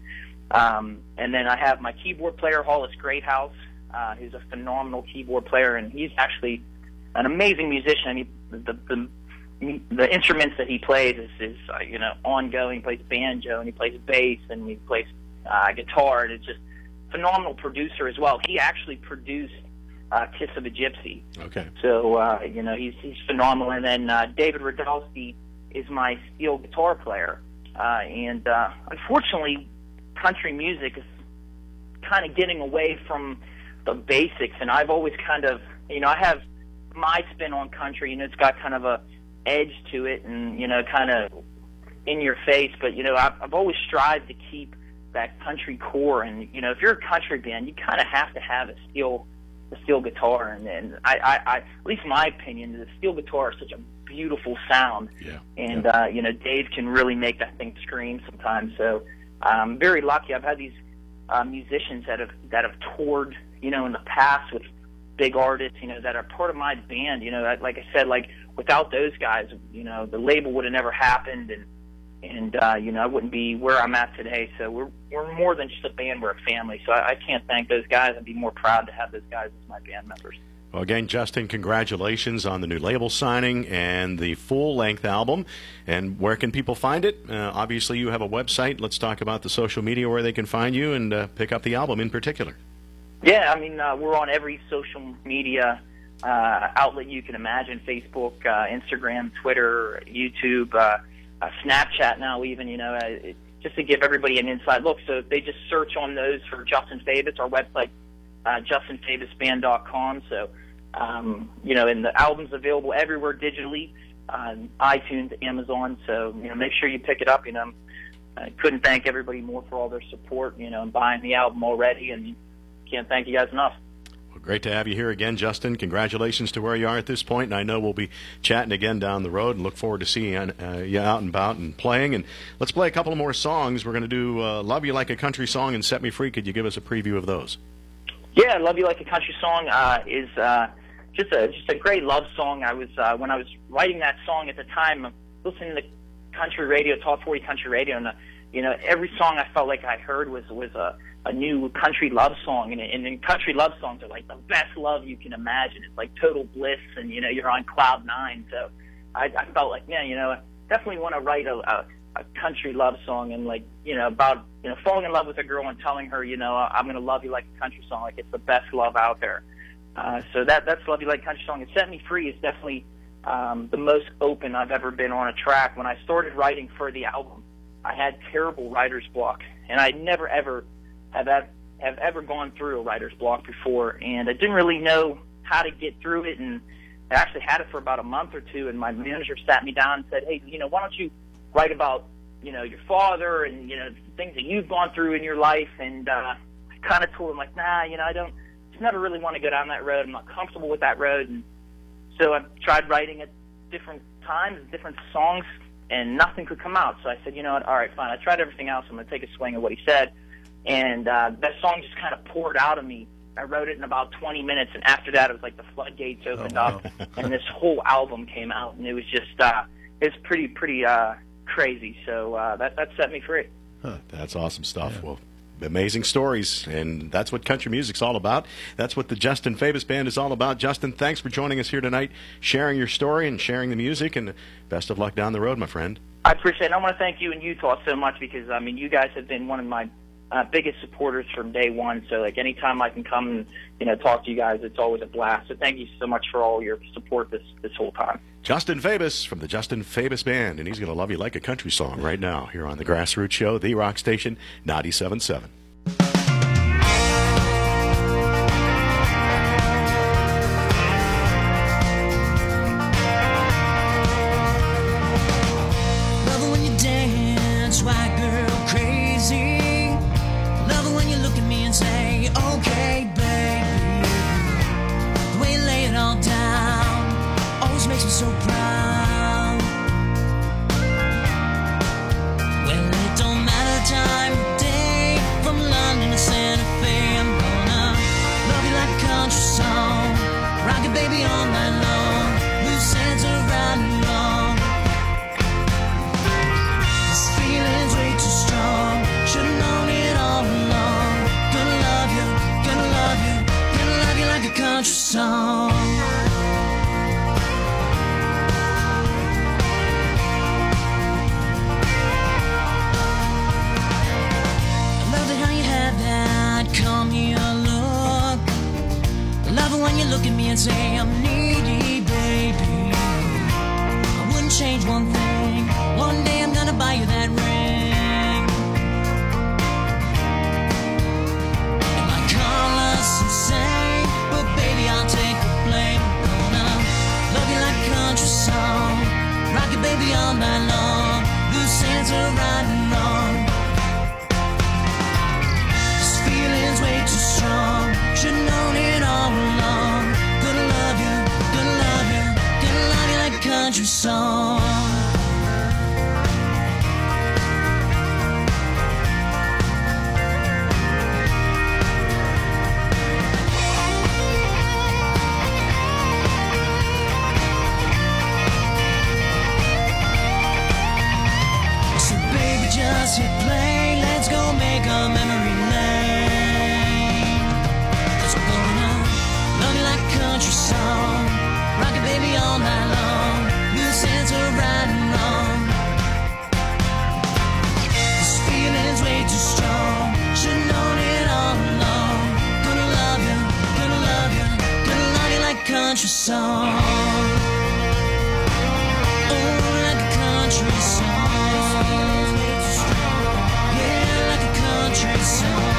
Speaker 6: then I have my keyboard player Hollis Greathouse, who's a phenomenal keyboard player, and he's actually an amazing musician. I mean, the instruments that he plays is you know, ongoing. He plays banjo, and he plays bass, and he plays guitar, and it's just phenomenal producer as well. He actually produced Kiss of a Gypsy.
Speaker 2: Okay.
Speaker 6: So you know, he's phenomenal. And then David Radowski is my steel guitar player. And unfortunately, country music is kind of getting away from the basics. And I've always kind of, you know, I have my spin on country, and it's got kind of a edge to it, and, you know, kind of in your face. But, you know, I've always strived to keep that country core. And, you know, if you're a country band, you kind of have to have a steel guitar. And I at least my opinion, the steel guitar is such a beautiful sound.
Speaker 2: Yeah.
Speaker 6: And, you know, Dave can really make that thing scream sometimes. So I'm very lucky. I've had these musicians that have toured, you know, in the past with big artists, you know, that are part of my band. You know, like I said, like without those guys, you know, the label would have never happened, and you know, I wouldn't be where I'm at today. So we're more than just a band; we're a family. So I can't thank those guys. I'd be more proud to have those guys as my band members.
Speaker 2: Well, again, Justin, congratulations on the new label signing and the full-length album. And where can people find it? Obviously, you have a website. Let's talk about the social media where they can find you and pick up the album in particular.
Speaker 6: Yeah, I mean, we're on every social media outlet you can imagine: Facebook, Instagram, Twitter, YouTube, Snapchat now even, you know, just to give everybody an inside look. So if they just search on those for Justin Fabus, our website, JustinFabusBand.com. So, you know, and the album's available everywhere digitally, iTunes, Amazon. So, you know, make sure you pick it up. You know, I couldn't thank everybody more for all their support, you know, and buying the album already, and can't thank you guys enough.
Speaker 2: Well, great to have you here again, Justin. Congratulations to where you are at this point, and I know we'll be chatting again down the road, and look forward to seeing you out and about and playing. And let's play a couple of more songs. We're going to do Love You Like a Country Song and Set Me Free. Could you give us a preview of those?
Speaker 6: Yeah, Love You Like a Country Song is just a great love song. I was when I was writing that song at the time, listening to country radio, Top 40 country radio, and you know, every song I felt like I heard was a new country love song, and country love songs are like the best love you can imagine. It's like total bliss, and you know, you're on cloud nine. So I felt like, man, you know, I definitely want to write a country love song, and like, you know, about, you know, falling in love with a girl and telling her, you know, I'm going to love you like a country song, like it's the best love out there. So that's Love You Like a Country Song. And Set Me Free is definitely the most open I've ever been on a track. When I started writing for the album, I had terrible writer's block, and I never ever have ever gone through a writer's block before, and I didn't really know how to get through it. And I actually had it for about a month or two, and my manager sat me down and said, hey, you know, why don't you write about, you know, your father and, you know, things that you've gone through in your life. And I kind of told him, like, nah, you know, I just never really want to go down that road. I'm not comfortable with that road. And so I tried writing it different times, different songs, and nothing could come out. So I said, you know what, all right, fine. I tried everything else. I'm going to take a swing at what he said. And that song just kind of poured out of me. I wrote it in about 20 minutes, and after that, it was like the floodgates opened up, and this whole album came out, and it was just, it's pretty crazy. So that set me free.
Speaker 2: Huh, that's awesome stuff. Yeah. Well, amazing stories, and that's what country music's all about. That's what the Justin Fabus Band is all about. Justin, thanks for joining us here tonight, sharing your story and sharing the music, and best of luck down the road, my friend.
Speaker 6: I appreciate it. And I want to thank you and Utah so much because, I mean, you guys have been one of my biggest supporters from day one. So, like, anytime I can come and, you know, talk to you guys, it's always a blast. So thank you so much for all your support this whole time.
Speaker 2: Justin Fabus from the Justin Fabus Band, and he's going to love you like a country song right now here on the Grassroots Show, the Rock Station 97.7.
Speaker 7: So proud. Well, it don't matter time of day, from London to Santa Fe. I'm gonna love you like a country song, rock it baby all night long, loose ends around and long. This feeling's way too strong, should've known it all along. Gonna love you, gonna love you, gonna love you like a country song. Come here, look. Love it when you look at me and say I'm needy, baby. I wouldn't change one thing. One day I'm gonna buy you that ring. It might call us insane, but baby I'll take the blame. I'm gonna love you like a country song, rock it baby all night long, loose ends are right and wrong. Feeling's way too strong, should've known it all along. Gonna love you, gonna love you, gonna love you like a country song. So baby, just hit play, let's go make a memory lane. 'Cause we're gonna love you like a country song, rock it baby all night long, loose ends are right and wrong. This feeling's way too strong, should've known it all along. Gonna love you, gonna love you, gonna love you like a country song. Oh, like a country song. Yeah, like a country song.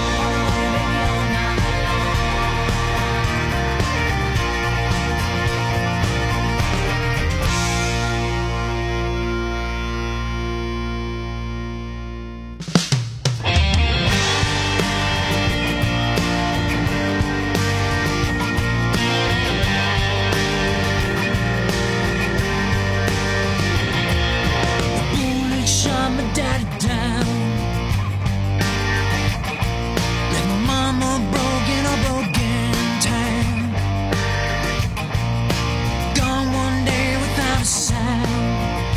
Speaker 7: Bullet shot my daddy down, left my mama broken, a broken town. Gone one day without a sound.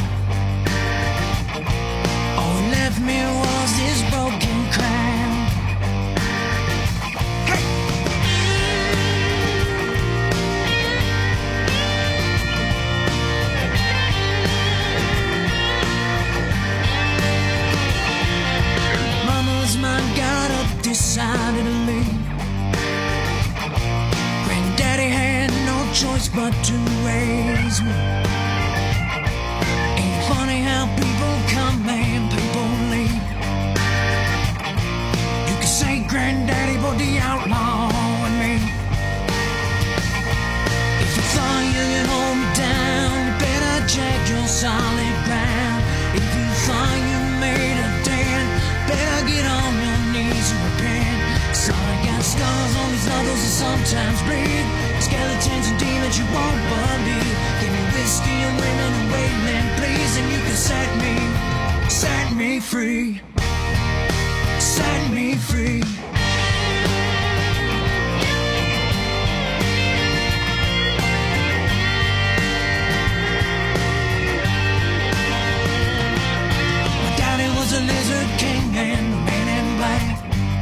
Speaker 7: All he left me was this broken crown. Mama's mind got up decidedly. Granddaddy had no choice but to raise me. Ain't funny how people come and people leave. You can say Granddaddy, but the outlaw in me. If you thought you could hold me down, you better check your solid ground. If you thought you made a dent, better get on your knees and repent. 'Cause all I got scars on these others that sometimes bleed. Skeletons and demons you won't believe. Give me whiskey and women
Speaker 4: free. Set me free. My daddy was a lizard king and a man in black.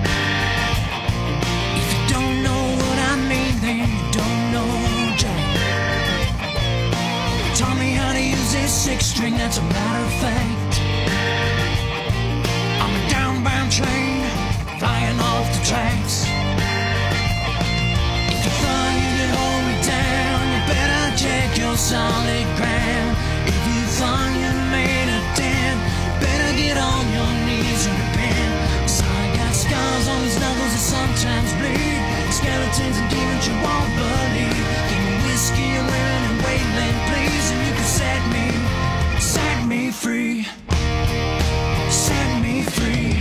Speaker 4: If you don't know what I mean, then you don't know Jack. Taught me how to use this six string, that's a matter of fact. I'm a downbound train flying off the tracks. If you thought you could hold me down, you better check your solid ground. If you thought you made a dent, you better get on your knees and repent. 'Cause I got scars on these knuckles that sometimes bleed. Skeletons and demons you won't believe. Give me whiskey and women and Wayland, please, and you can set me free. Set me free.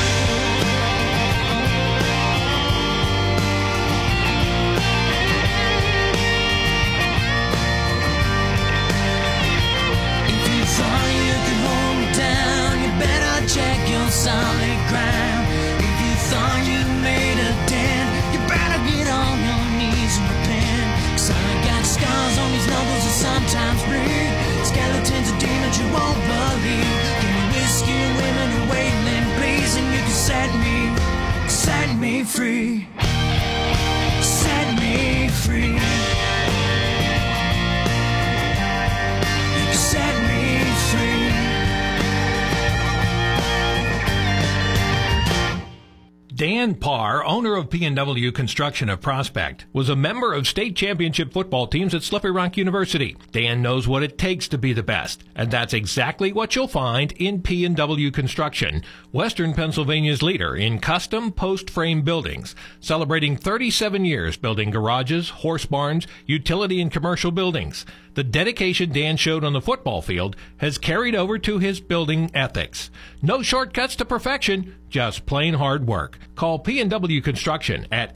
Speaker 4: If you thought you could hold me down, you better check your solid ground. If you thought you made a dent, you better get on your knees and repent. 'Cause I got scars on these knuckles that sometimes bleed. Skeletons and demons you won't believe. Give me whiskey and women and Wayland, please, and you can set me free. Set me free. You can set me free.
Speaker 8: Dan Parr, owner of P&W Construction of Prospect, was a member of state championship football teams at Slippery Rock University. Dan knows what it takes to be the best, and that's exactly what you'll find in P&W Construction, Western Pennsylvania's leader in custom post-frame buildings, celebrating 37 years building garages, horse barns, utility and commercial buildings. The dedication Dan showed on the football field has carried over to his building ethics. No shortcuts to perfection, just plain hard work. Call P&W Construction at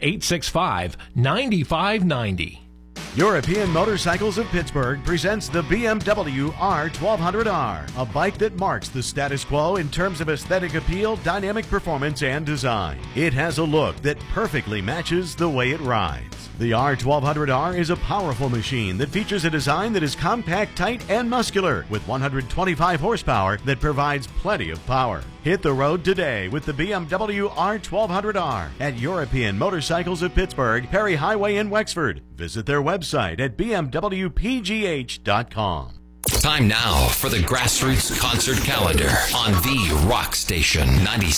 Speaker 8: 865-9590.
Speaker 5: European Motorcycles of Pittsburgh presents the BMW R1200R, a bike that marks the status quo in terms of aesthetic appeal, dynamic performance, and design. It has a look that perfectly matches the way it rides. The R1200R is a powerful machine that features a design that is compact, tight, and muscular, with 125 horsepower that provides plenty of power. Hit the road today with the BMW R1200R at European Motorcycles of Pittsburgh, Perry Highway in Wexford. Visit their website at bmwpgh.com.
Speaker 1: Time now for the Grassroots Concert Calendar on the Rock Station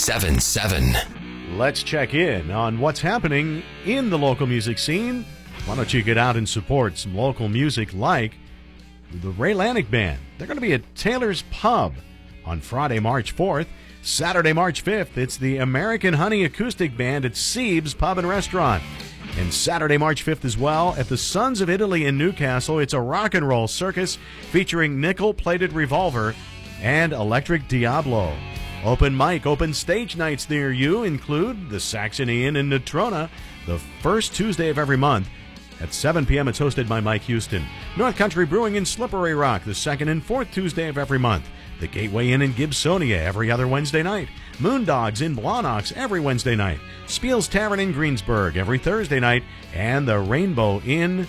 Speaker 1: 97.7.
Speaker 5: Let's check in on what's happening in the local music scene. Why don't you get out and support some local music like the Ray Lanik Band? They're going to be at Taylor's Pub on Friday, March 4th. Saturday, March 5th, it's the American Honey Acoustic Band at Siebes Pub and Restaurant. And Saturday, March 5th as well, at the Sons of Italy in Newcastle, it's a rock and roll circus featuring nickel-plated revolver and electric Diablo. Open mic, open stage nights near you include the Saxonian in Natrona, the first Tuesday of every month. At 7 p.m., it's hosted by Mike Houston. North Country Brewing in Slippery Rock, the second and fourth Tuesday of every month. The Gateway Inn in Gibsonia every other Wednesday night. Moondogs in Blawnox every Wednesday night. Spiel's Tavern in Greensburg every Thursday night. And the Rainbow Inn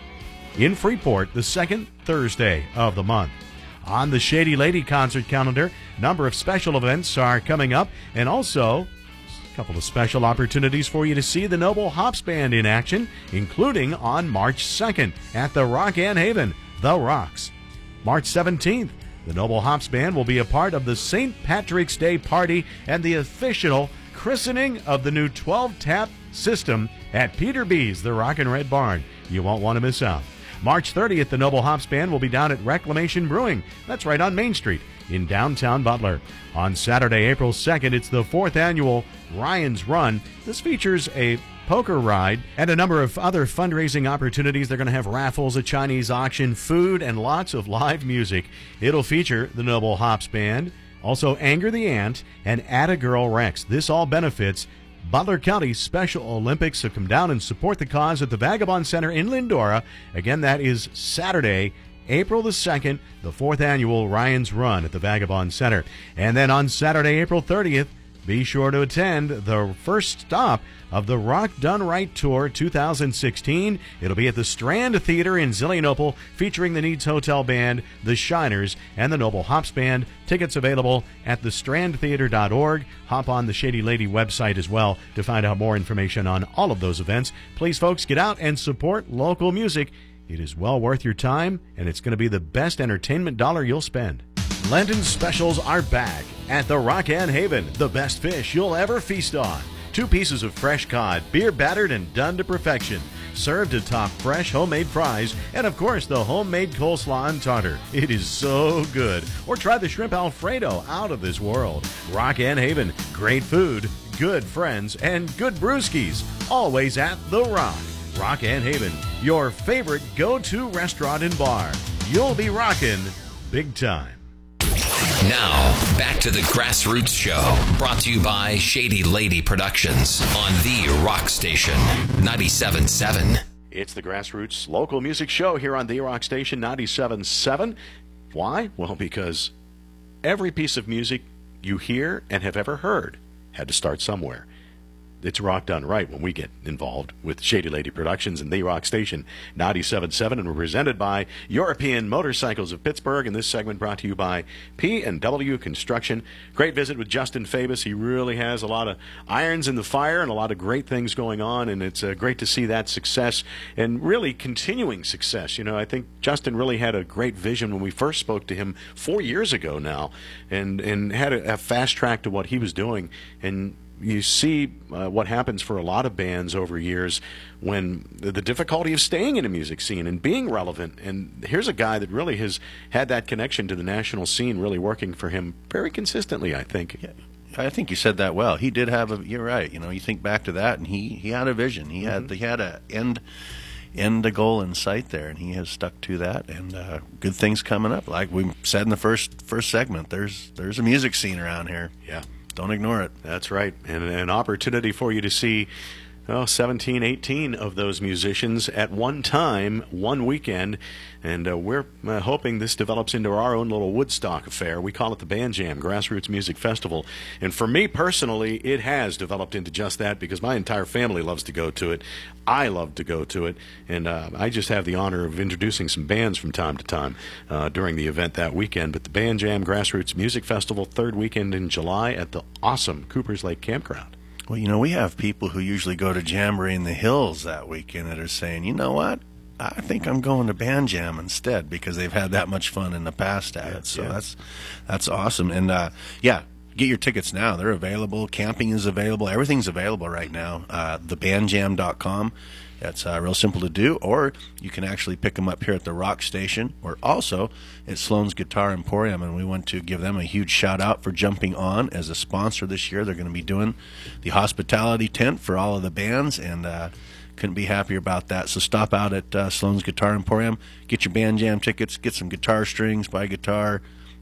Speaker 5: in Freeport the second Thursday of the month. On the Shady Lady concert calendar, a number of special events are coming up, and also a couple of special opportunities for you to see the Noble Hops Band in action, including on March 2nd at the Rock-An Haven, The Rocks. March 17th, the Noble Hops Band will be a part of the St. Patrick's Day party and the official christening of the new 12-tap system at Peter B's, the Rockin' Red Barn. You won't want to miss out. March 30th, the Noble Hops Band will be down at Reclamation Brewing. That's right on Main Street in downtown Butler. On Saturday, April 2nd, it's the 4th annual Ryan's Run. This features a poker ride and a number of other fundraising opportunities. They're going to have raffles, a Chinese auction, food, and lots of live music. It'll feature the Noble Hops Band, also Anger the Ant, and Atta Girl Rex. This all benefits Butler County Special Olympics, so come down and support the cause at the Vagabond Center in Lindora. Again, that is Saturday, April the 2nd, the 4th annual Ryan's Run at the Vagabond Center. And then on Saturday, April 30th, be sure to attend the first stop of the Rock Done Right Tour 2016. It'll be at the Strand Theater in Zelienople, featuring the Needs Hotel Band, the Shiners, and the Noble Hops Band. Tickets available at thestrandtheater.org. Hop on the Shady Lady website as well to find out more information on all of those events. Please, folks, get out and support local music. It is well worth your time, and it's going to be the best entertainment dollar you'll spend. Lenten specials are back at the Rock-An Haven, the best fish you'll ever feast on. 2 pieces of fresh cod, beer battered and done to perfection. Served to top fresh homemade fries, and of course the homemade coleslaw and tartar. It is so good. Or try the shrimp Alfredo, out of this world. Rock-An Haven, great food, good friends, and good brewskis. Always at The Rock. Rock-An Haven, your favorite go-to restaurant and bar. You'll be rockin' big time.
Speaker 1: Now, back to the Grassroots Show, brought to you by Shady Lady Productions on the Rock Station 97.7.
Speaker 2: It's the Grassroots local music show here on the Rock Station 97.7. Why? Well, because every piece of music you hear and have ever heard had to start somewhere. It's Rock Done Right when we get involved with Shady Lady Productions and the Rock Station 97.7, and we're presented by European Motorcycles of Pittsburgh, and this segment brought to you by P&W Construction. Great visit with Justin Fabus. He really has a lot of irons in the fire and a lot of great things going on, and it's great to see that success and really continuing success. You know, I think Justin really had a great vision when we first spoke to him 4 years ago now, and had a fast track to what he was doing. And you see what happens for a lot of bands over years when the difficulty of staying in a music scene and being relevant. And here's a guy that really has had that connection to the national scene really working for him very consistently, I think.
Speaker 3: Yeah, I think you said that well. He did have a, you're right. You know, you think back to that, and he had a vision. He had a end a goal in sight there, and he has stuck to that, and good things coming up. Like we said in the first segment, there's a music scene around here.
Speaker 2: Yeah.
Speaker 3: Don't ignore it.
Speaker 2: That's right. And an opportunity for you to see 17, 18 of those musicians at one time, one weekend. And we're hoping this develops into our own little Woodstock affair. We call it the Band Jam Grassroots Music Festival. And for me personally, it has developed into just that because my entire family loves to go to it. I love to go to it. And I just have the honor of introducing some bands from time to time during the event that weekend. But the Band Jam Grassroots Music Festival, 3rd weekend in July at the awesome Coopers Lake Campground.
Speaker 3: Well, you know, we have people who usually go to Jamboree in the Hills that weekend that are saying, you know what, I think I'm going to Band Jam instead because they've had that much fun in the past at it. So that's awesome. And, get your tickets now. They're available. Camping is available. Everything's available right now. Thebandjam.com. That's real simple to do, or you can actually pick them up here at the Rock Station, or also at Sloan's Guitar Emporium, and we want to give them a huge shout-out for jumping on as a sponsor this year. They're going to be doing the hospitality tent for all of the bands, and couldn't be happier about that. So stop out at Sloan's Guitar Emporium, get your Band Jam tickets, get some guitar strings, buy a guitar,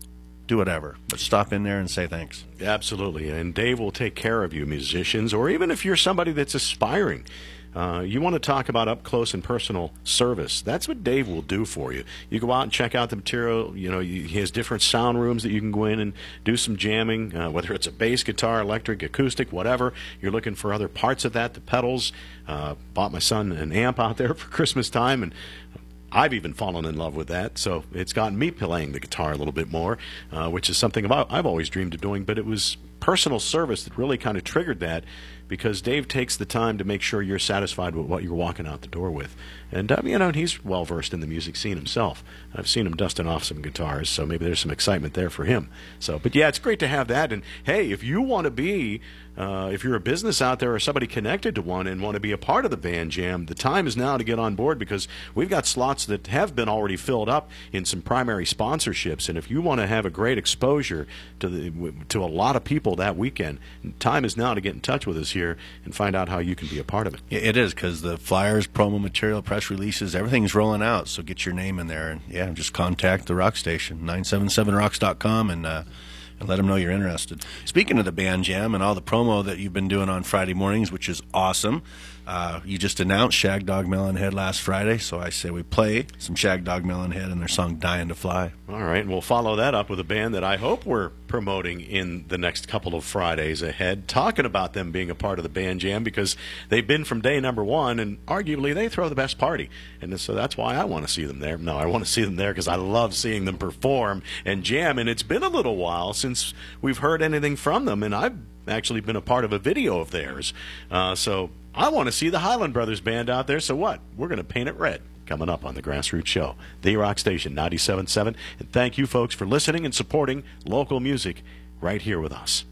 Speaker 3: do whatever, but stop in there and say thanks.
Speaker 2: Absolutely, and Dave will take care of you musicians, or even if you're somebody that's aspiring. You want to talk about up close and personal service. That's what Dave will do for you. You go out and check out the material. You know, he has different sound rooms that you can go in and do some jamming, whether it's a bass guitar, electric, acoustic, whatever. You're looking for other parts of that, the pedals. Bought my son an amp out there for Christmas time, and I've even fallen in love with that. So it's gotten me playing the guitar a little bit more, which is something I've always dreamed of doing, but it was personal service that really kind of triggered that, because Dave takes the time to make sure you're satisfied with what you're walking out the door with. And, and he's well-versed in the music scene himself. I've seen him dusting off some guitars, so maybe there's some excitement there for him. So, but yeah, it's great to have that. And, hey, if you want to be, if you're a business out there or somebody connected to one and want to be a part of the Band Jam, the time is now to get on board, because we've got slots that have been already filled up in some primary sponsorships. And if you want to have a great exposure to a lot of people that weekend, time is now to get in touch with us here and find out how you can be a part of it.
Speaker 3: It is, because the flyers, promo material, press releases, everything's rolling out, so get your name in there. And, just contact the Rock Station, 977rocks.com, and and let them know you're interested. Speaking of the Band Jam and all the promo that you've been doing on Friday mornings, which is awesome, you just announced Shag Dog Melonhead last Friday, so I say we play some Shag Dog Melonhead and their song Dying to Fly.
Speaker 2: All right, and we'll follow that up with a band that I hope we're promoting in the next couple of Fridays ahead, talking about them being a part of the Band Jam, because they've been from day number one, and arguably they throw the best party. And so that's why I want to see them there. No, I want to see them there because I love seeing them perform and jam, and it's been a little while since we've heard anything from them, and I've actually been a part of a video of theirs. So I want to see the Highland Brothers Band out there, so what? We're going to paint it red. Coming up on the Grassroots Show, The Rock Station 97.7. And thank you, folks, for listening and supporting local music right here with us.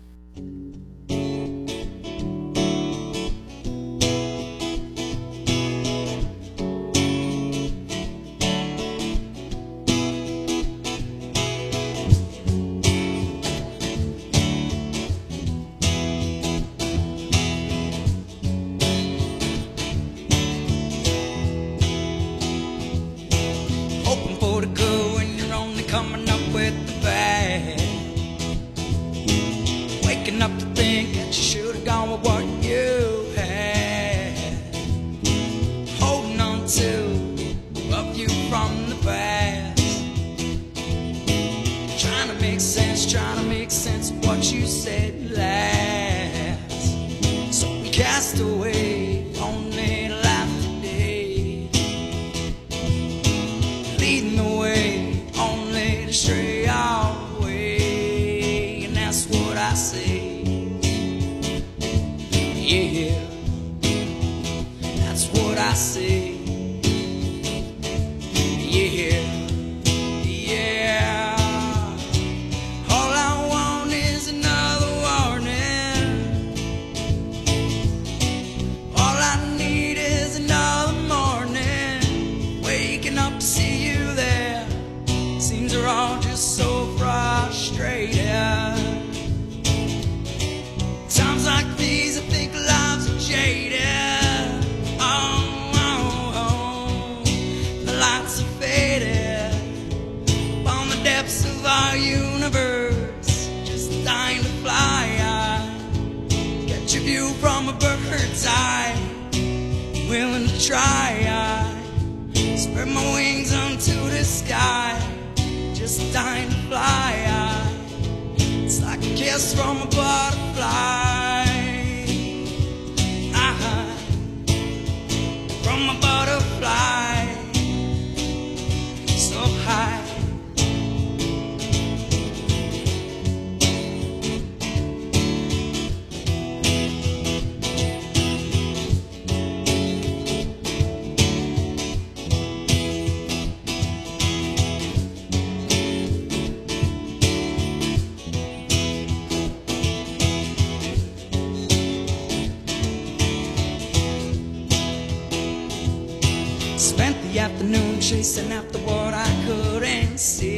Speaker 9: Chasing after what I couldn't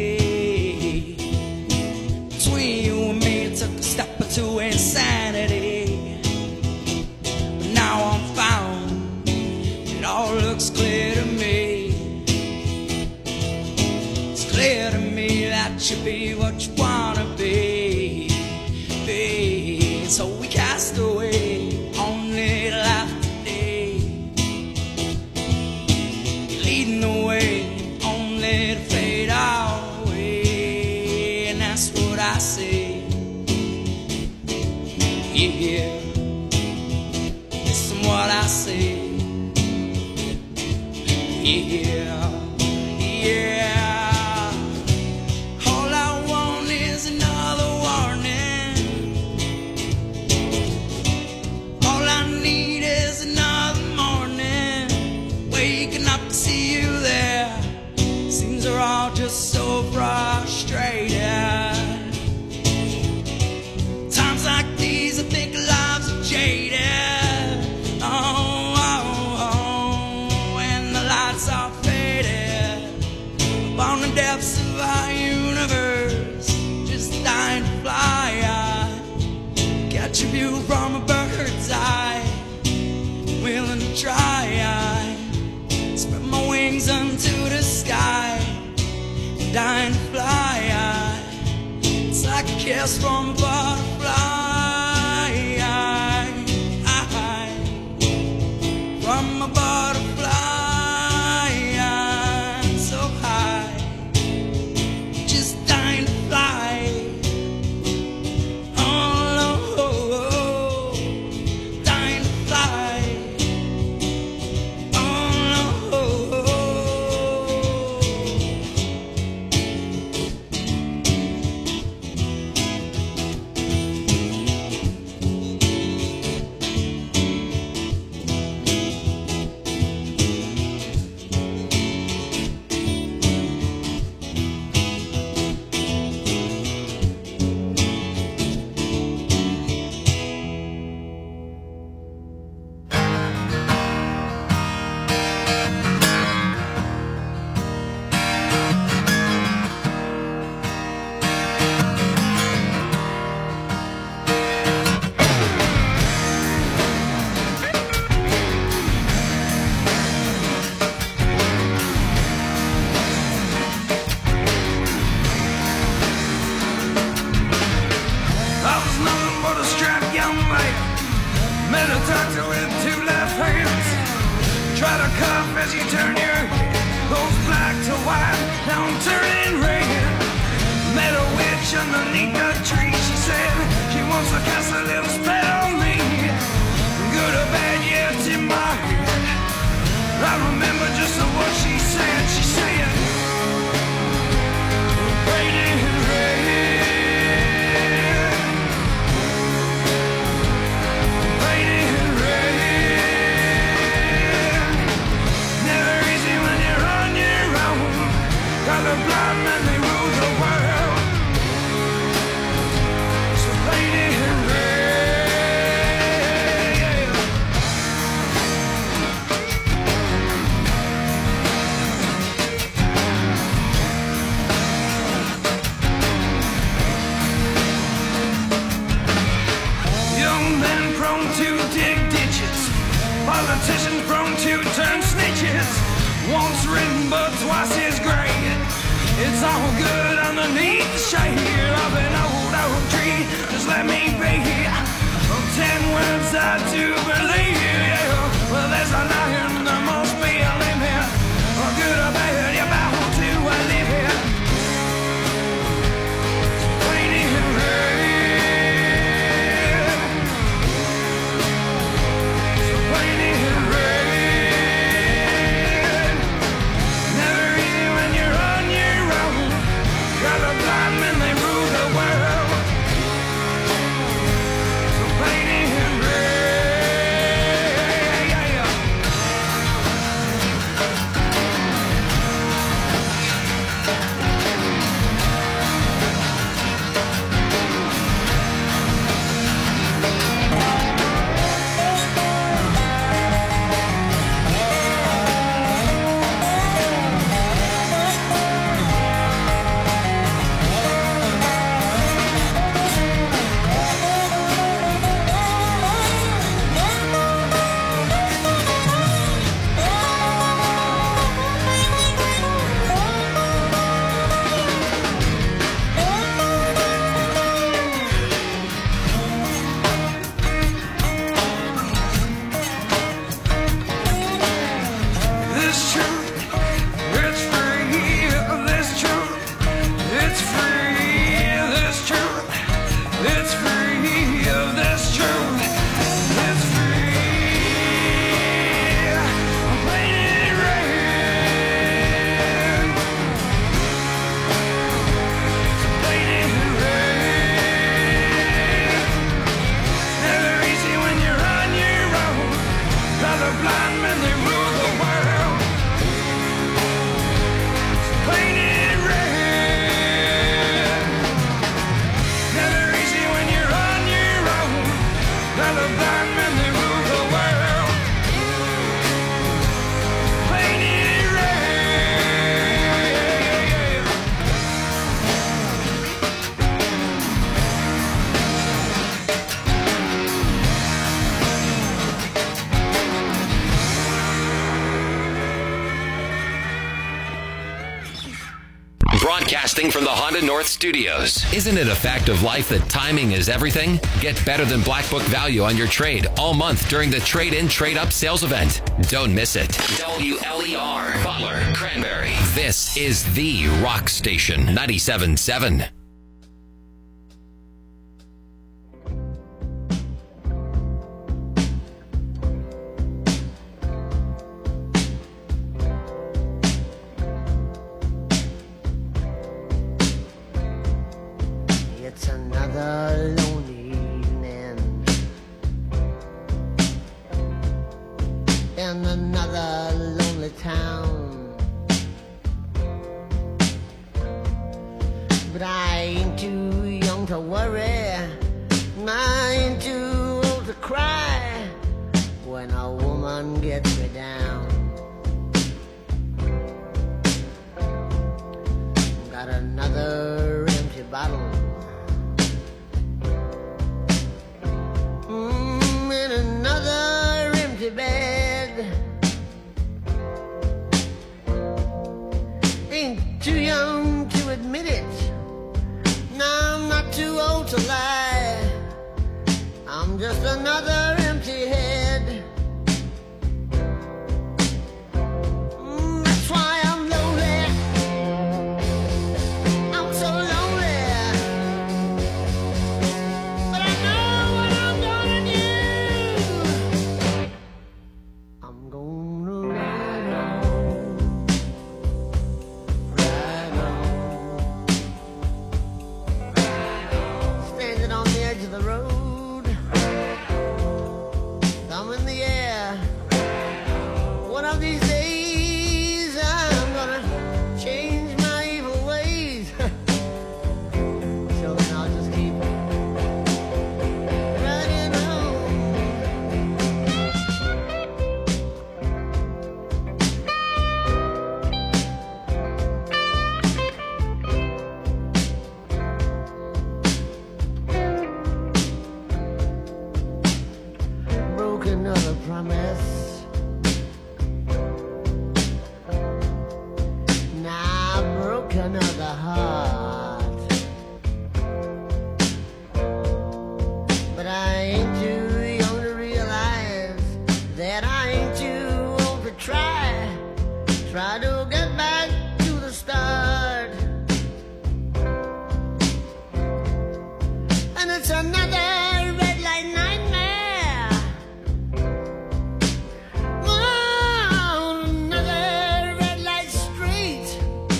Speaker 9: see. Between you and me, it took a step or two insanity. But now I'm found, it all looks clear to me. It's clear to me that you be what you wanna be. So we cast away, only to laugh today. Leading the way, only to fade away. And that's what I say. Yeah, listen what I say. Yeah, yeah. All I want is another warning. All I need is another morning, waking up to see you there. Seems we're all just so frustrated. Times like these, I think lives are jaded. And the lights are faded upon the depths of our universe, just dying to fly. I catch a view from a bird's eye, willing to try. I spread my wings unto the sky, dying to fly. It's like a kiss from a butterfly. From a butterfly so high, just dying to fly. Oh, dying to fly. Met a doctor with two left hands. Try to cough as you turn your head. Goes black to white, now I'm turning red. Met a witch underneath a tree. She said she wants to cast a little spell on me. Good or bad, yeah, it's in my head. I remember just what she said. She said, "Raining red." The blind men, they rule the world. So lady in red. Young men prone to dig ditches, politicians prone to turn snitches. Once written but twice as great. It's all good underneath the shade of an old oak tree. Just let me be. 10 words I do believe. Well, there's a lion, there must be a limit. Or good or bad, you're bound to live here. Raining red. So raining red. Never easy when you're on your own. Got the blind men, they rule the world. So raining red.
Speaker 1: Broadcasting from the Honda North Studios. Isn't it a fact of life that timing is everything? Get better than Black Book value on your trade all month during the Trade-In, Trade-Up sales event. Don't miss it. WLER, Butler, Cranberry. This is the Rock Station, 97.7.
Speaker 10: It's another lonely evening in another lonely town, but I ain't too young to worry, and I ain't too old to cry when a woman gets me down. Got another empty bottle in another empty bed. Ain't too young to admit it. No, I'm not too old to lie. I'm just another empty head. That's why I'm lonely. I'm so lonely. But I know what I'm gonna do. I'm gonna ride on, standing on the edge of the road, thumb in the air. One of these days I'm gonna change my evil ways. Till then I'll just keep riding home. Broke another promise. Now I broke another heart. But I ain't too young to realize that I ain't too old to try to get back to the start. And it's another red light nightmare. Oh, another red light street.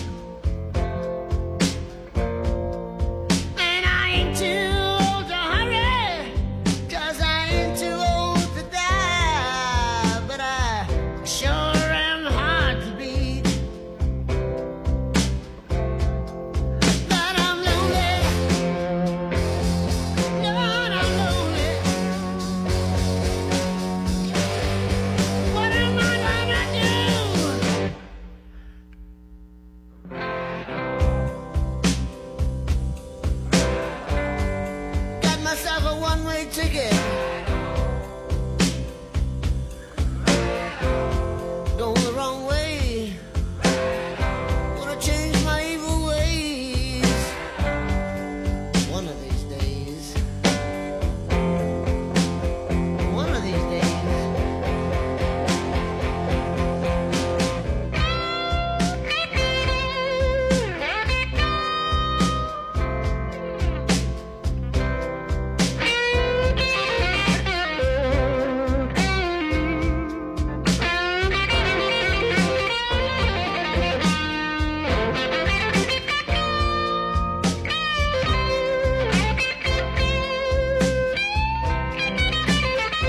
Speaker 10: And I ain't too old to hurry, 'cause I ain't too old to die. But I sure am hard to beat. But I'm lonely. Lord, I'm lonely. What am I gonna do? Got myself a one-way ticket